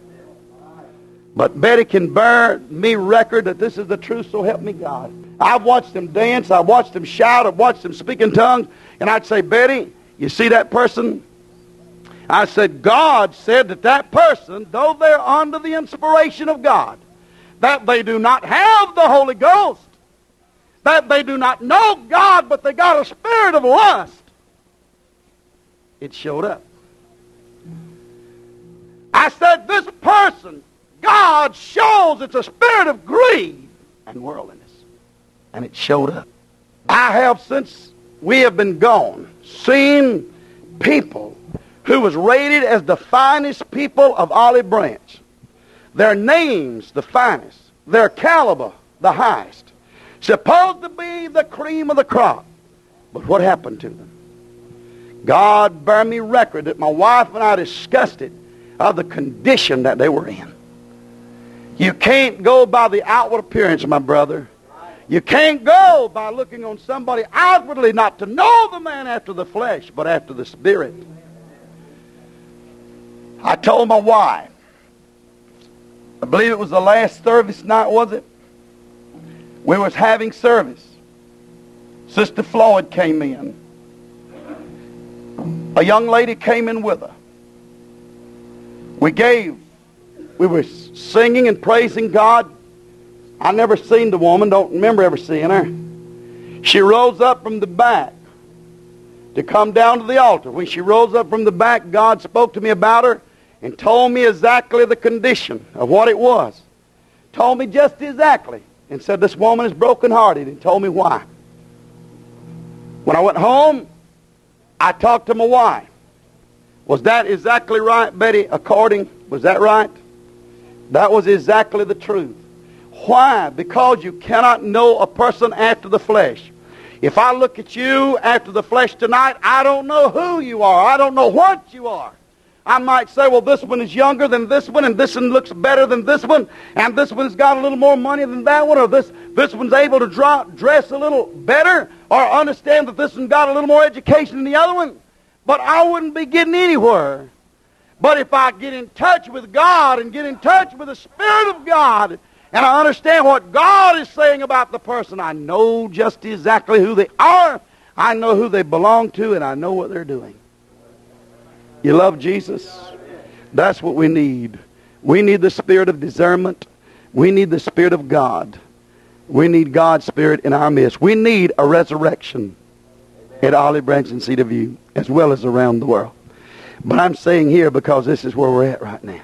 But Betty can bear me record that this is the truth, so help me God. I've watched them dance, I've watched them shout, I've watched them speak in tongues, and I'd say, Betty, you see that person? I said, God said that that person, though they're under the inspiration of God, that they do not have the Holy Ghost, that they do not know God, but they got a spirit of lust. It showed up. I said, this person, God shows it's a spirit of greed and worldliness. And it showed up. I have, since we have been gone, seen people who was rated as the finest people of Olive Branch. Their names the finest. Their caliber the highest. Supposed to be the cream of the crop. But what happened to them? God bear me record that my wife and I discussed it, of the condition that they were in. You can't go by the outward appearance, my brother. You can't go by looking on somebody outwardly, not to know the man after the flesh, but after the Spirit. I told my wife, I believe it was the last service night, was it? We was having service. Sister Floyd came in. A young lady came in with her. We gave, we were singing and praising God. I never seen the woman, don't remember ever seeing her. She rose up from the back to come down to the altar. When she rose up from the back, God spoke to me about her and told me exactly the condition of what it was. Told me just exactly. And said, this woman is brokenhearted, and told me why. When I went home, I talked to my wife. Was that exactly right, Betty? According, was that right? That was exactly the truth. Why? Because you cannot know a person after the flesh. If I look at you after the flesh tonight, I don't know who you are. I don't know what you are. I might say, well, this one is younger than this one, and this one looks better than this one, and this one's got a little more money than that one, or this, this one's able to draw, dress a little better, or understand that this one got a little more education than the other one. But I wouldn't be getting anywhere. But if I get in touch with God and get in touch with the Spirit of God, and I understand what God is saying about the person, I know just exactly who they are, I know who they belong to, and I know what they're doing. You love Jesus? That's what we need. We need the spirit of discernment. We need the Spirit of God. We need God's Spirit in our midst. We need a resurrection at Olive Branch and Cedar View, as well as around the world. But I'm saying here because this is where we're at right now.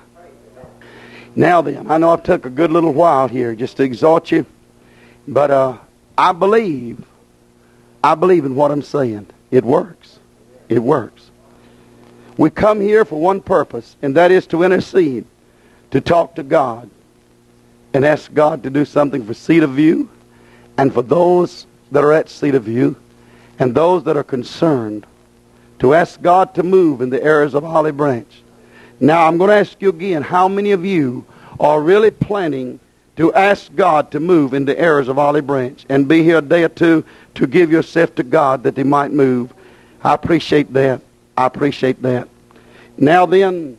Now then, I know I've took a good little while here just to exhort you, but uh, I believe, I believe in what I'm saying. It works. It works. We come here for one purpose, and that is to intercede, to talk to God, and ask God to do something for Cedar View, and for those that are at Cedar View, and those that are concerned, to ask God to move in the areas of Olive Branch. Now, I'm going to ask you again, how many of you are really planning to ask God to move in the areas of Olive Branch and be here a day or two to give yourself to God that He might move? I appreciate that. I appreciate that. Now then,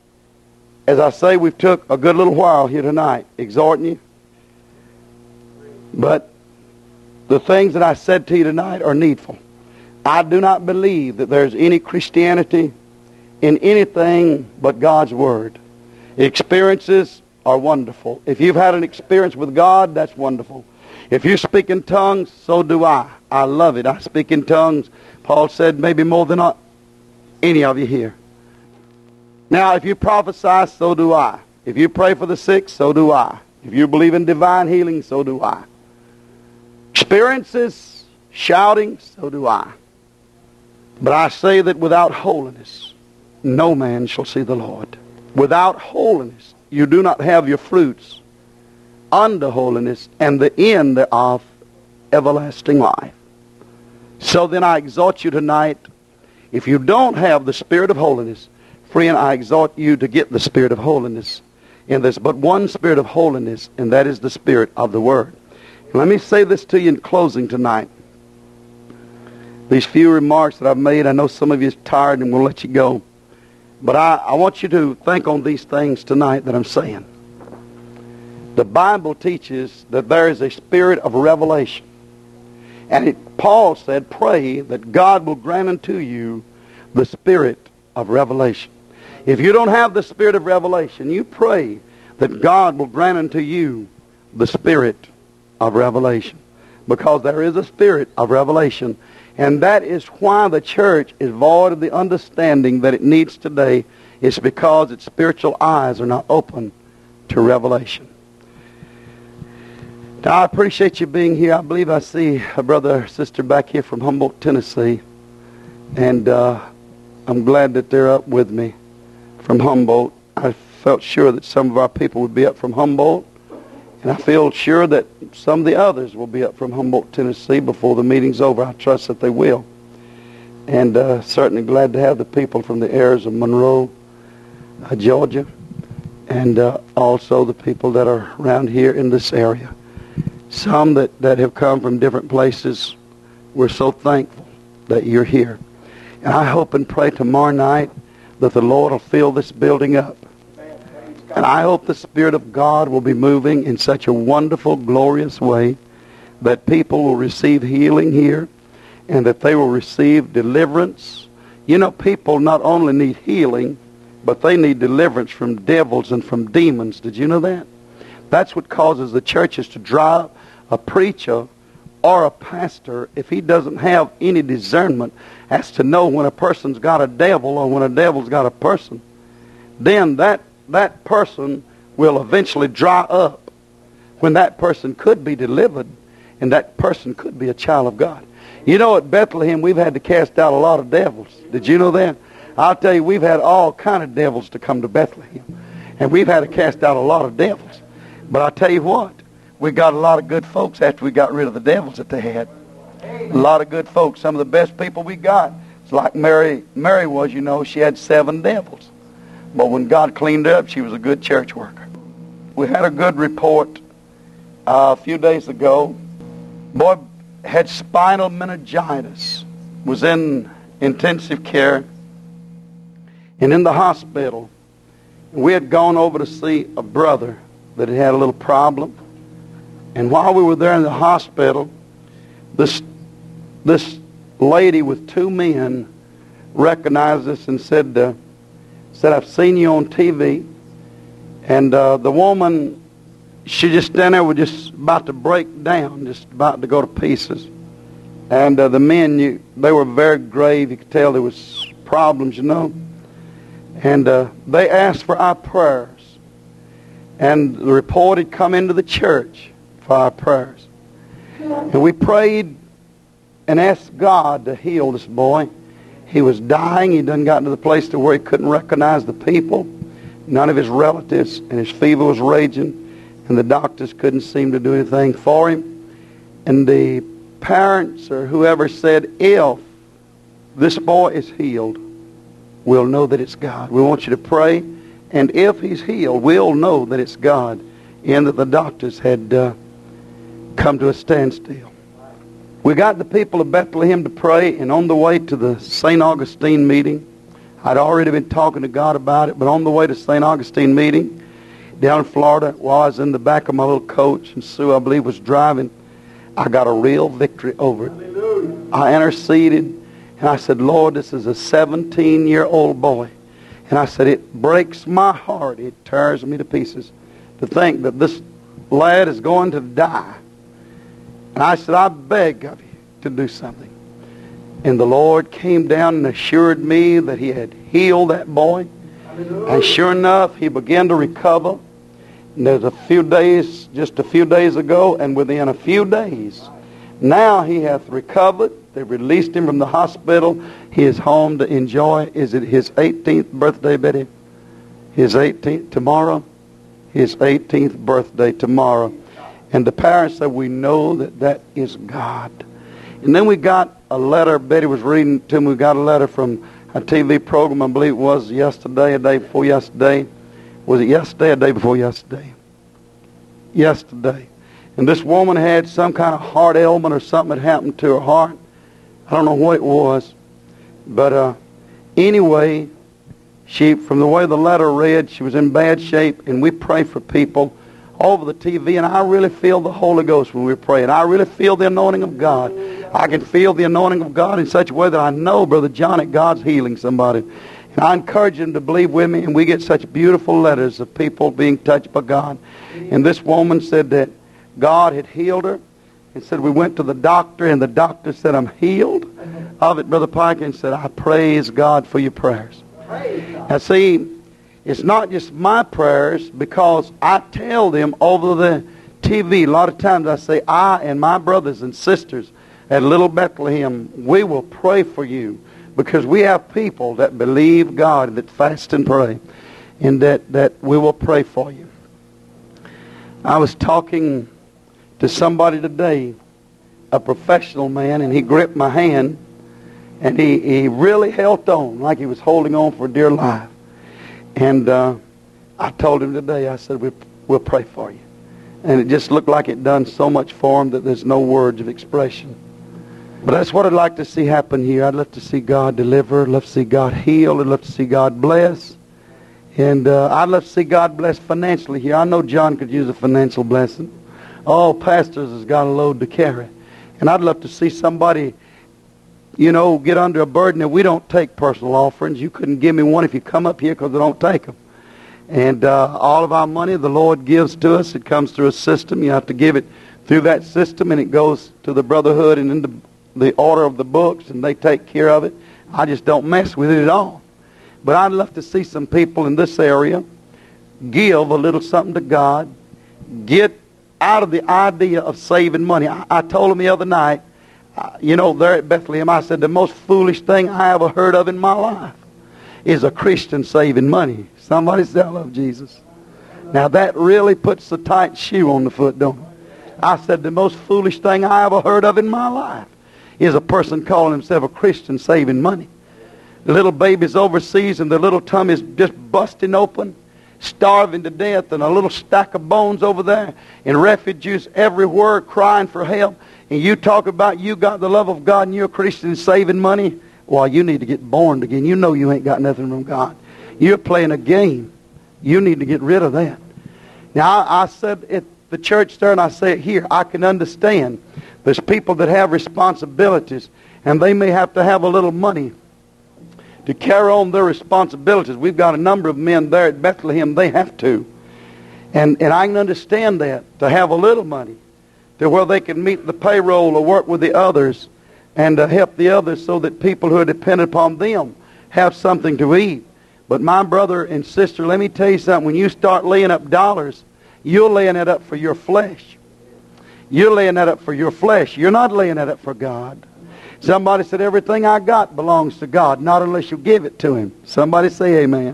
as I say, we've took a good little while here tonight exhorting you. But the things that I said to you tonight are needful. I do not believe that there's any Christianity in anything but God's Word. Experiences are wonderful. If you've had an experience with God, that's wonderful. If you speak in tongues, so do I. I love it. I speak in tongues. Paul said maybe more than any of you here. Now, if you prophesy, so do I. If you pray for the sick, so do I. If you believe in divine healing, so do I. Experiences, shouting, so do I. But I say that without holiness, no man shall see the Lord. Without holiness, you do not have your fruits unto holiness, and the end thereof, everlasting life. So then I exhort you tonight, if you don't have the Spirit of holiness, friend, I exhort you to get the Spirit of holiness. And there's but one Spirit of holiness, and that is the Spirit of the Word. And let me say this to you in closing tonight. These few remarks that I've made, I know some of you are tired and we'll let you go. But I, I want you to think on these things tonight that I'm saying. The Bible teaches that there is a spirit of revelation. And it, Paul said, pray that God will grant unto you the spirit of revelation. If you don't have the spirit of revelation, you pray that God will grant unto you the spirit of revelation. Because there is a spirit of revelation. And that is why the church is void of the understanding that it needs today. It's because its spiritual eyes are not open to revelation. Now, I appreciate you being here. I believe I see a brother or sister back here from Humboldt, Tennessee. And uh, I'm glad that they're up with me from Humboldt. I felt sure that some of our people would be up from Humboldt. And I feel sure that some of the others will be up from Humboldt, Tennessee before the meeting's over. I trust that they will. And uh, certainly glad to have the people from the areas of Monroe, uh, Georgia, and uh, also the people that are around here in this area. Some that, that have come from different places. We're so thankful that you're here. And I hope and pray tomorrow night that the Lord will fill this building up. And I hope the Spirit of God will be moving in such a wonderful, glorious way that people will receive healing here and that they will receive deliverance You know, people not only need healing, but they need deliverance from devils and from demons. Did you know that? That's what causes the churches to drive a preacher or a pastor if he doesn't have any discernment as to know when a person's got a devil or when a devil's got a person. Then that, that person will eventually dry up when that person could be delivered and that person could be a child of God. You know, at Bethlehem, we've had to cast out a lot of devils. Did you know that? I'll tell you, we've had all kind of devils to come to Bethlehem. And we've had to cast out a lot of devils. But I'll tell you what, we got a lot of good folks after we got rid of the devils that they had. A lot of good folks. Some of the best people we got. It's like Mary, Mary was, you know, she had seven devils. But when God cleaned her up, she was a good church worker. We had a good report uh, a few days ago. Boy had spinal meningitis, was in intensive care and in the hospital. We had gone over to see a brother that had had a little problem. And while we were there in the hospital, this this lady with two men recognized us and said, uh, said, I've seen you on T V. And uh, the woman, she just stand there, was just about to break down, just about to go to pieces. And uh, the men, you, they were very grave. You could tell there was problems, you know. And uh, they asked for our prayers. And the report had come into the church for our prayers. And we prayed and asked God to heal this boy. He was dying. He done gotten to the place to where he couldn't recognize the people, none of his relatives, and his fever was raging. And the doctors couldn't seem to do anything for him. And the parents or whoever said, if this boy is healed, we'll know that it's God. We want you to pray. And if he's healed, we'll know that it's God. And that the doctors had uh, come to a standstill. We got the people of Bethlehem to pray. And on the way to the Saint Augustine meeting, I'd already been talking to God about it. But on the way to Saint Augustine meeting, down in Florida, while I was in the back of my little coach, and Sue, I believe, was driving, I got a real victory over it. Hallelujah. I interceded, and I said, Lord, this is a seventeen-year-old boy. And I said, it breaks my heart, it tears me to pieces to think that this lad is going to die. And I said, I beg of you to do something. And the Lord came down and assured me that he had healed that boy. Hallelujah. And sure enough, he began to recover. And there's a few days, just a few days ago, and within a few days, now he hath recovered. They released him from the hospital. He is home to enjoy. Is it his eighteenth birthday, Betty? His eighteenth tomorrow? His eighteenth birthday tomorrow. And the parents said, we know that that is God. And then we got a letter. Betty was reading to me. We got a letter from a T V program. I believe it was yesterday, a day before yesterday. Was it yesterday or the day before yesterday? Yesterday. And this woman had some kind of heart ailment or something had happened to her heart. I don't know what it was. But uh, anyway, she, from the way the letter read, she was in bad shape. And we pray for people over the T V. And I really feel the Holy Ghost when we pray. And I really feel the anointing of God. I can feel the anointing of God in such a way that I know, Brother John, that God's healing somebody. And I encourage him to believe with me, and we get such beautiful letters of people being touched by God. And this woman said that God had healed her, and said we went to the doctor, and the doctor said, I'm healed of it, Brother Pike, and said, I praise God for your prayers. Now see, it's not just my prayers, because I tell them over the T V, a lot of times I say, I and my brothers and sisters at Little Bethlehem, we will pray for you. Because we have people that believe God, that fast and pray, and that, that we will pray for you. I was talking to somebody today, a professional man, and he gripped my hand, and he, he really held on, like he was holding on for dear life. And uh, I told him today, I said, we, we'll pray for you. And it just looked like it done so much for him that there's no words of expression. But that's what I'd like to see happen here. I'd love to see God deliver. I'd love to see God heal. I'd love to see God bless. And uh, I'd love to see God bless financially here. I know John could use a financial blessing. All pastors has got a load to carry. And I'd love to see somebody you know, get under a burden that we don't take personal offerings. You couldn't give me one if you come up here because I don't take them. And uh, all of our money the Lord gives to us. It comes through a system. You have to give it through that system, and it goes to the brotherhood and into the order of the books, and they take care of it. I just don't mess with it at all. But I'd love to see some people in this area give a little something to God, get out of the idea of saving money. I, I told them the other night, uh, you know, there at Bethlehem, I said the most foolish thing I ever heard of in my life is a Christian saving money. Somebody say, I love Jesus. Now that really puts a tight shoe on the foot, don't it? I said the most foolish thing I ever heard of in my life is a person calling himself a Christian saving money. The little babies overseas and the little tummies just busting open, starving to death, and a little stack of bones over there, and refugees everywhere crying for help. And you talk about you got the love of God and you're a Christian saving money. Well, you need to get born again. You know you ain't got nothing from God. You're playing a game. You need to get rid of that. Now, I, I said at the church there, and I say it here, I can understand there's people that have responsibilities, and they may have to have a little money to carry on their responsibilities. We've got a number of men there at Bethlehem, they have to. And, and I can understand that, to have a little money, to where they can meet the payroll or work with the others and uh, help the others so that people who are dependent upon them have something to eat. But my brother and sister, let me tell you something. When you start laying up dollars, you're laying it up for your flesh. You're laying that up for your flesh. You're not laying that up for God. Somebody said, everything I got belongs to God, not unless you give it to Him. Somebody say amen.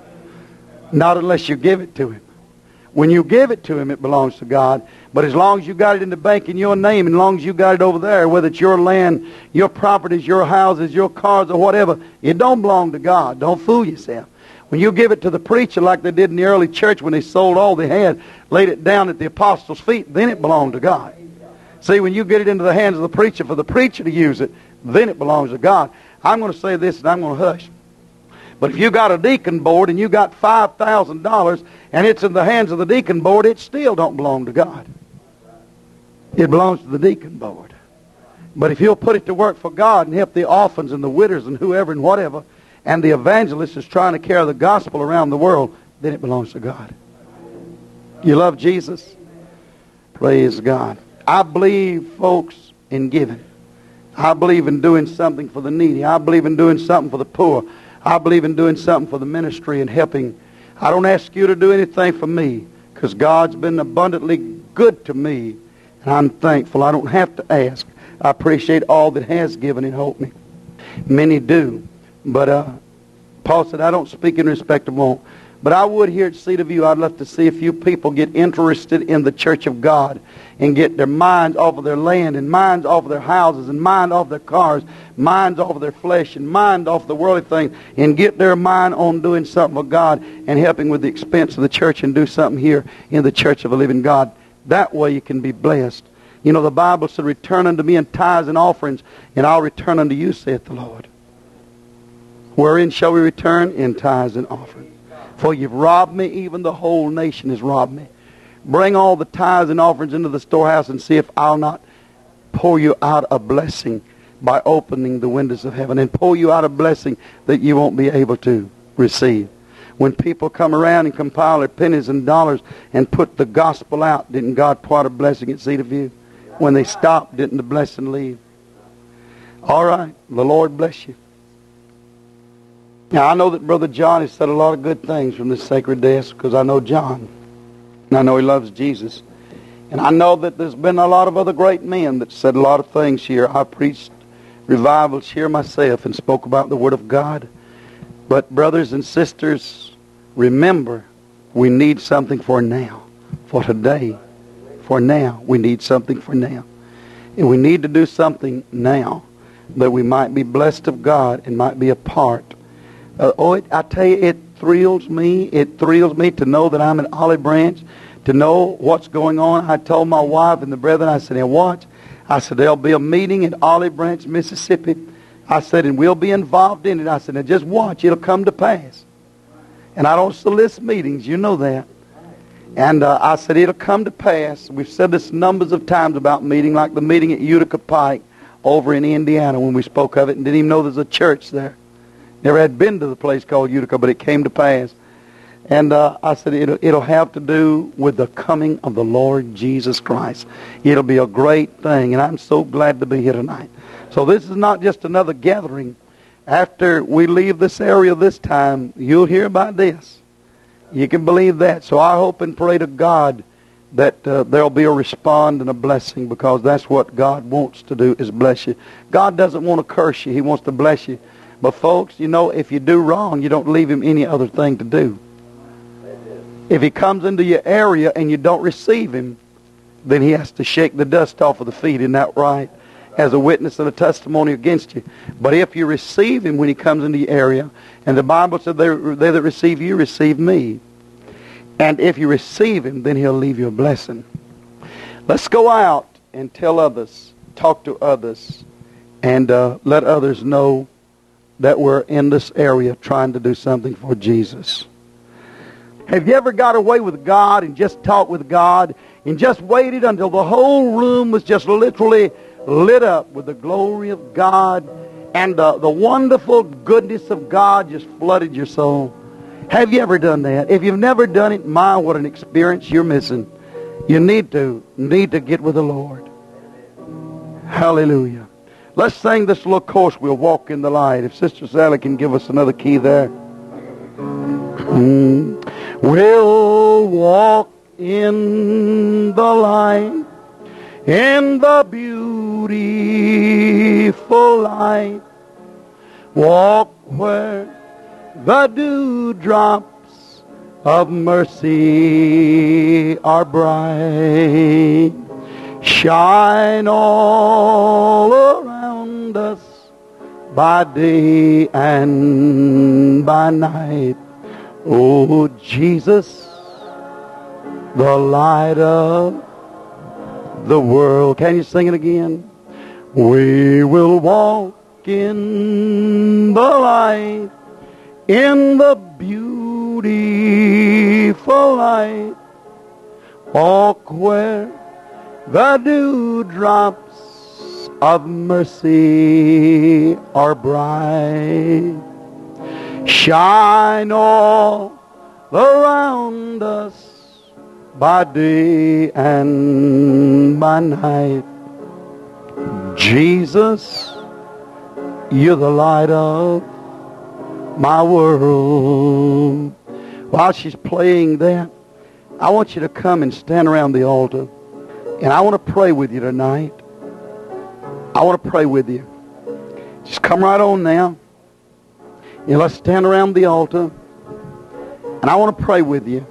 Not unless you give it to Him. When you give it to Him, it belongs to God. But as long as you got it in the bank in your name, and as long as you got it over there, whether it's your land, your properties, your houses, your cars, or whatever, it don't belong to God. Don't fool yourself. When you give it to the preacher like they did in the early church when they sold all they had, laid it down at the apostles' feet, then it belonged to God. See, when you get it into the hands of the preacher for the preacher to use it, then it belongs to God. I'm going to say this and I'm going to hush. But if you got a deacon board and you got five thousand dollars and it's in the hands of the deacon board, it still don't belong to God. It belongs to the deacon board. But if you'll put it to work for God and help the orphans and the widows and whoever and whatever, and the evangelist is trying to carry the gospel around the world, then it belongs to God. You love Jesus? Praise God. I believe, folks, in giving. I believe in doing something for the needy. I believe in doing something for the poor. I believe in doing something for the ministry and helping. I don't ask you to do anything for me because God's been abundantly good to me, and I'm thankful. I don't have to ask. I appreciate all that has given and helped me. Many do. But uh, Paul said, I don't speak in respect of want. But I would here at Seat of View, I'd love to see a few people get interested in the church of God and get their minds off of their land and minds off of their houses and mind off their cars, minds off of their flesh and mind off the worldly things, and get their mind on doing something for God and helping with the expense of the church and do something here in the church of the living God. That way you can be blessed. You know, the Bible said, return unto me in tithes and offerings, and I'll return unto you, saith the Lord. Wherein shall we return? In tithes and offerings. For you've robbed me, even the whole nation has robbed me. Bring all the tithes and offerings into the storehouse and see if I'll not pour you out a blessing by opening the windows of heaven and pour you out a blessing that you won't be able to receive. When people come around and compile their pennies and dollars and put the gospel out, didn't God pour out a blessing at Seat of View? When they stopped, didn't the blessing leave? All right, the Lord bless you. Now, I know that Brother John has said a lot of good things from this sacred desk because I know John. And I know he loves Jesus. And I know that there's been a lot of other great men that said a lot of things here. I preached revivals here myself and spoke about the Word of God. But brothers and sisters, remember, we need something for now, for today, for now. We need something for now. And we need to do something now that we might be blessed of God and might be a part. Uh, oh, it, I tell you, it thrills me. It thrills me to know that I'm an Olive Branch, to know what's going on. I told my wife and the brethren, I said, now watch. I said, there'll be a meeting in Olive Branch, Mississippi. I said, and we'll be involved in it. I said, now just watch. It'll come to pass. And I don't solicit meetings. You know that. And uh, I said, it'll come to pass. We've said this numbers of times about meeting, like the meeting at Utica Pike, over in Indiana when we spoke of it, and didn't even know there's a church there. Never had been to the place called Utica, but it came to pass. And uh, I said, it'll, it'll have to do with the coming of the Lord Jesus Christ. It'll be a great thing, and I'm so glad to be here tonight. So this is not just another gathering. After we leave this area this time, you'll hear about this. You can believe that. So I hope and pray to God that uh, there'll be a respond and a blessing, because that's what God wants to do, is bless you. God doesn't want to curse you. He wants to bless you. But folks, you know, if you do wrong, you don't leave him any other thing to do. If he comes into your area and you don't receive him, then he has to shake the dust off of the feet. Isn't that right? As a witness and a testimony against you. But if you receive him when he comes into your area, and the Bible said, they, they that receive you, receive me. And if you receive him, then he'll leave you a blessing. Let's go out and tell others, talk to others, and uh, let others know that we're in this area trying to do something for Jesus. Have you ever got away with God and just talked with God and just waited until the whole room was just literally lit up with the glory of God, and uh, the wonderful goodness of God just flooded your soul? Have you ever done that? If you've never done it, my, what an experience you're missing. You need to, need to get with the Lord. Hallelujah. Let's sing this little chorus, We'll Walk in the Light. If Sister Sally can give us another key there. Mm. We'll walk in the light, in the beautiful light. Walk where the dewdrops of mercy are bright. Shine all around us by day and by night. Oh, Jesus, the light of the world. Can you sing it again? We will walk in the light, in the beautiful light. Walk where the dewdrops of mercy are bright. Shine all around us by day and by night. Jesus, you're the light of my world. While she's playing that, I want you to come and stand around the altar. And I want to pray with you tonight. I want to pray with you. Just come right on now. And let's stand around the altar. And I want to pray with you.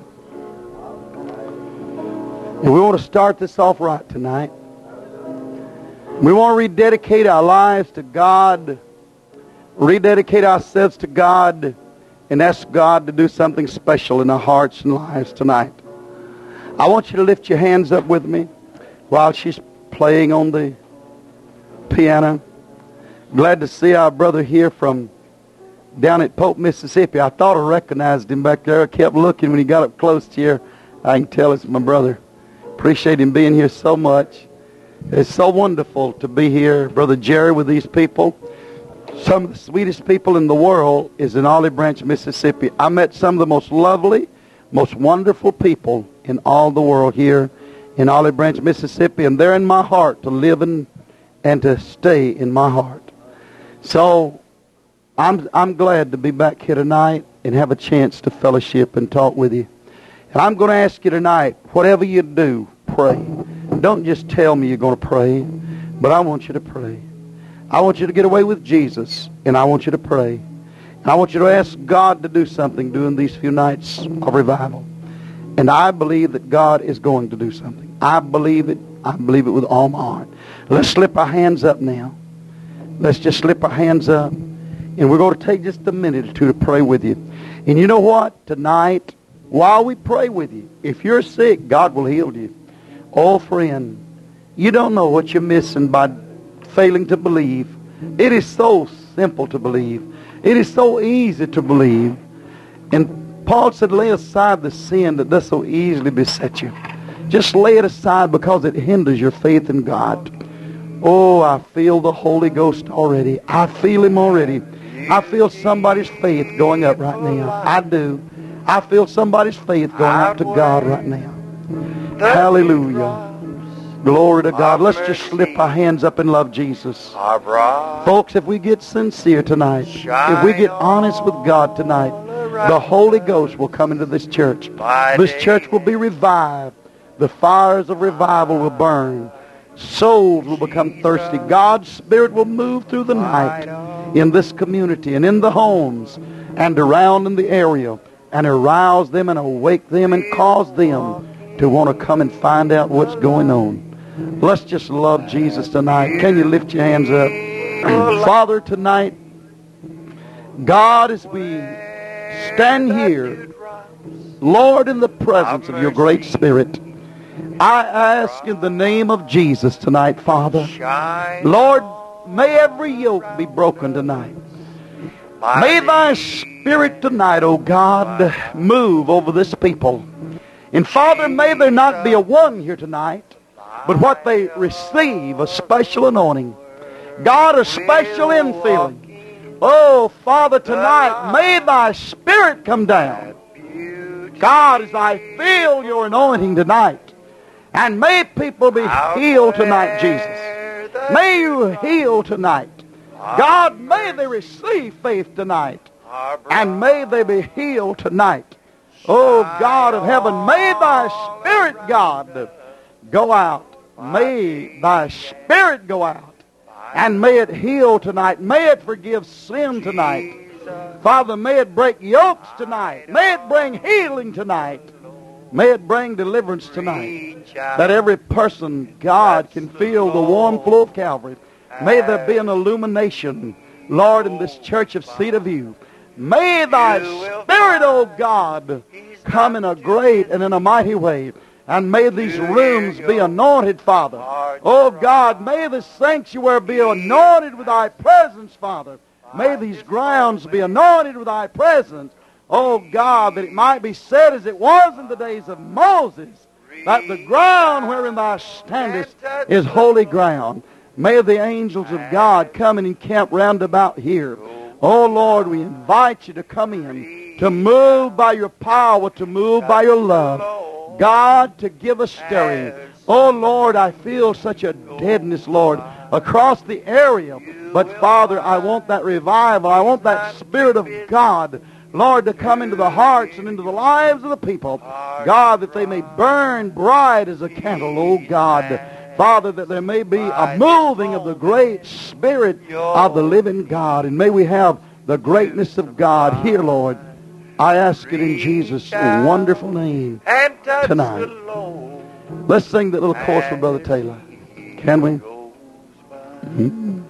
And we want to start this off right tonight. We want to rededicate our lives to God. Rededicate ourselves to God. And ask God to do something special in our hearts and lives tonight. I want you to lift your hands up with me while she's playing on the piano. Glad to see our brother here from down at Pope, Mississippi. I thought I recognized him back there. I kept looking when he got up close to here. I can tell it's my brother. Appreciate him being here so much. It's so wonderful to be here, Brother Jerry, with these people. Some of the sweetest people in the world is in Olive Branch, Mississippi. I met some of the most lovely, most wonderful people in all the world here in Olive Branch, Mississippi, and they're in my heart to live in and to stay in my heart. So I'm I'm glad to be back here tonight and have a chance to fellowship and talk with you. And I'm going to ask you tonight, whatever you do, pray. Don't just tell me you're going to pray, but I want you to pray. I want you to get away with Jesus, and I want you to pray. And I want you to ask God to do something during these few nights of revival. And I believe that God is going to do something. I believe it. I believe it with all my heart. Let's slip our hands up now. Let's just slip our hands up. And we're going to take just a minute or two to pray with you. And you know what? Tonight, while we pray with you, if you're sick, God will heal you. Oh, friend, you don't know what you're missing by failing to believe. It is so simple to believe. It is so easy to believe. And Paul said, lay aside the sin that does so easily beset you. Just lay it aside because it hinders your faith in God. Oh, I feel the Holy Ghost already. I feel Him already. I feel somebody's faith going up right now. I do. I feel somebody's faith going up to God right now. Hallelujah. Glory to God. Let's just slip our hands up and love Jesus. Folks, if we get sincere tonight, if we get honest with God tonight, the Holy Ghost will come into this church. This church will be revived. The fires of revival will burn. Souls will become thirsty. God's Spirit will move through the night in this community and in the homes and around in the area and arouse them and awake them and cause them to want to come and find out what's going on. Let's just love Jesus tonight. Can you lift your hands up? Father, tonight, God, as we stand here, Lord, in the presence of your great Spirit, I ask in the name of Jesus tonight, Father, Lord, may every yoke be broken tonight. May thy Spirit tonight, O God, move over this people. And Father, may there not be a one here tonight, but what they receive, a special anointing. God, a special infilling. Oh, Father, tonight, may thy Spirit come down. God, as I feel your anointing tonight, and may people be healed tonight, Jesus. May you heal tonight. God, may they receive faith tonight. And may they be healed tonight. Oh, God of heaven, may thy Spirit, God, go out. May thy Spirit go out. And may it heal tonight. May it forgive sin tonight. Father, may it break yokes tonight. May it bring healing tonight. May it bring deliverance tonight. That every person, God, can feel the warm flow of Calvary. May there be an illumination, Lord, in this church of Seed of You. May thy Spirit, O God, come in a great and in a mighty way. And may these rooms be anointed, Father. Oh God, may the sanctuary be anointed with thy presence, Father. May these grounds be anointed with thy presence. Oh God, that it might be said as it was in the days of Moses, that the ground wherein thou standest is holy ground. May the angels of God come and encamp round about here. Oh Lord, we invite you to come in, to move by your power, to move by your love. God, to give us stirring. Oh Lord, I feel such a deadness, Lord, across the area. But Father, I want that revival. I want that Spirit of God, Lord, to come into the hearts and into the lives of the people. God, that they may burn bright as a candle, oh God. Father, that there may be a moving of the great Spirit of the living God. And may we have the greatness of God here, Lord. I ask it in Jesus' wonderful name tonight. Let's sing that little chorus for Brother Taylor. Can we? Mm-hmm.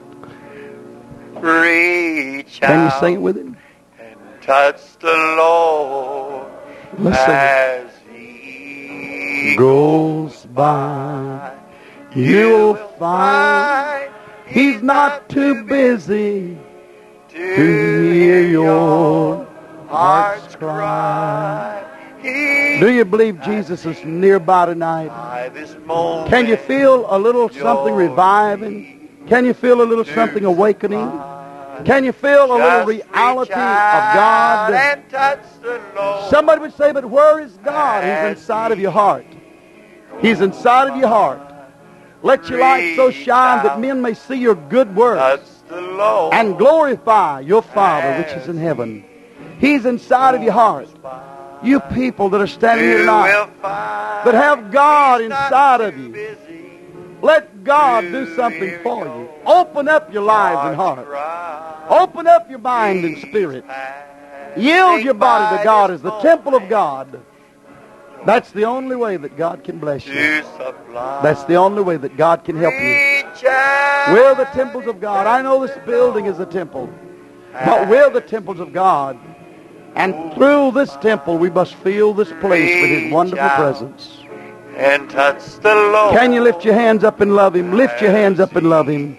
Can you sing it with him? Touch the Lord as He goes by. You'll find He's not too busy to hear your heart's cry. Do you believe Jesus is nearby tonight? Can you feel a little something reviving? Can you feel a little something awakening? Can you feel a little reality of God? Somebody would say, but where is God? He's inside of your heart. He's inside of your heart. Let your light so shine that men may see your good works and glorify your Father which is in heaven. He's inside of your heart. You people that are standing here tonight that have God inside of you, let God do something for you. Open up your lives and heart. Open up your mind and spirit. Yield your body to God as the temple of God. That's the only way that God can bless you. That's the only way that God can help you. We're the temples of God. I know this building is a temple, but we're the temples of God. And through this temple, we must fill this place with His wonderful presence. And touch the Lord. Can you lift your hands up and love Him? Lift your hands up and love Him.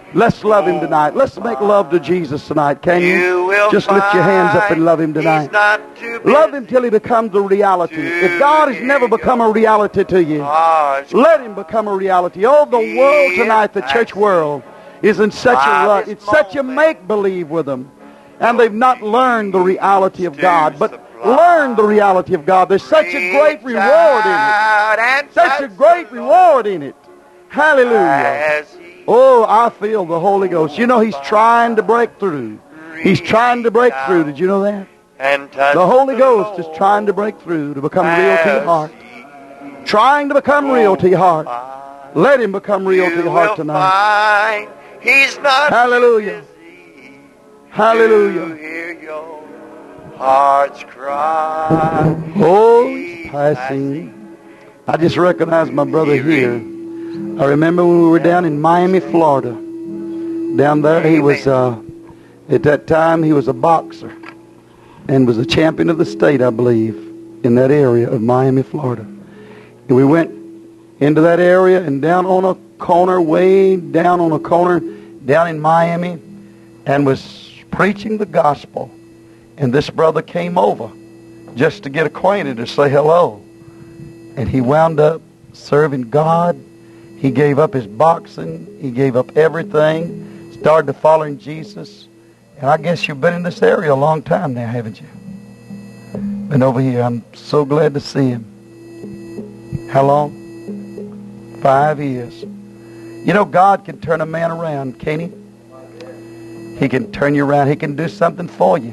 Let's love Him tonight. Let's make love to Jesus tonight. Can you? You will Just lift your hands up and love Him find tonight. He's not too busy. Love Him till He becomes a reality. If God has never become a reality to you, Hearts let Him become a reality. Oh, the world tonight, the church world, is in such a rut. It's such a make-believe with them. And they've not learned the reality of God. But learn the reality of God. There's such a great reward in it. Such a great reward in it. Hallelujah. As He Oh, I feel the Holy Ghost. You know, He's trying to break through. He's trying to break through. Did you know that? and touch The Holy Ghost is trying to break through, to become real to your heart. Trying to become real to your heart. Let Him become real to your heart tonight. Find He's not Hallelujah. busy to Hallelujah. hear your heart's cry. Oh, it's passing. I just recognize my brother here. I remember when we were down in Miami, Florida. Down there, he was, uh, at that time, he was a boxer and was a champion of the state, I believe, in that area of Miami, Florida. And we went into that area and down on a corner, way down on a corner, down in Miami, and was preaching the gospel. And this brother came over just to get acquainted, to say hello. And he wound up serving God. He gave up his boxing. He gave up everything. Started to following Jesus. And I guess you've been in this area a long time now, haven't you? Been over here. I'm so glad to see him. How long? Five years. You know, God can turn a man around, can't He? He can turn you around. He can do something for you.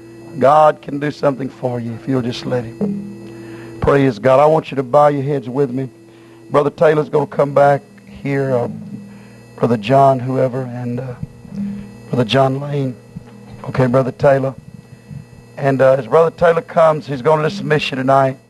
God can do something for you if you'll just let Him. Praise God. I want you to bow your heads with me. Brother Taylor's going to come back here. Uh, Brother John, whoever, and uh, Brother John Lane. Okay, Brother Taylor. And uh, as Brother Taylor comes, he's going to dismiss you tonight.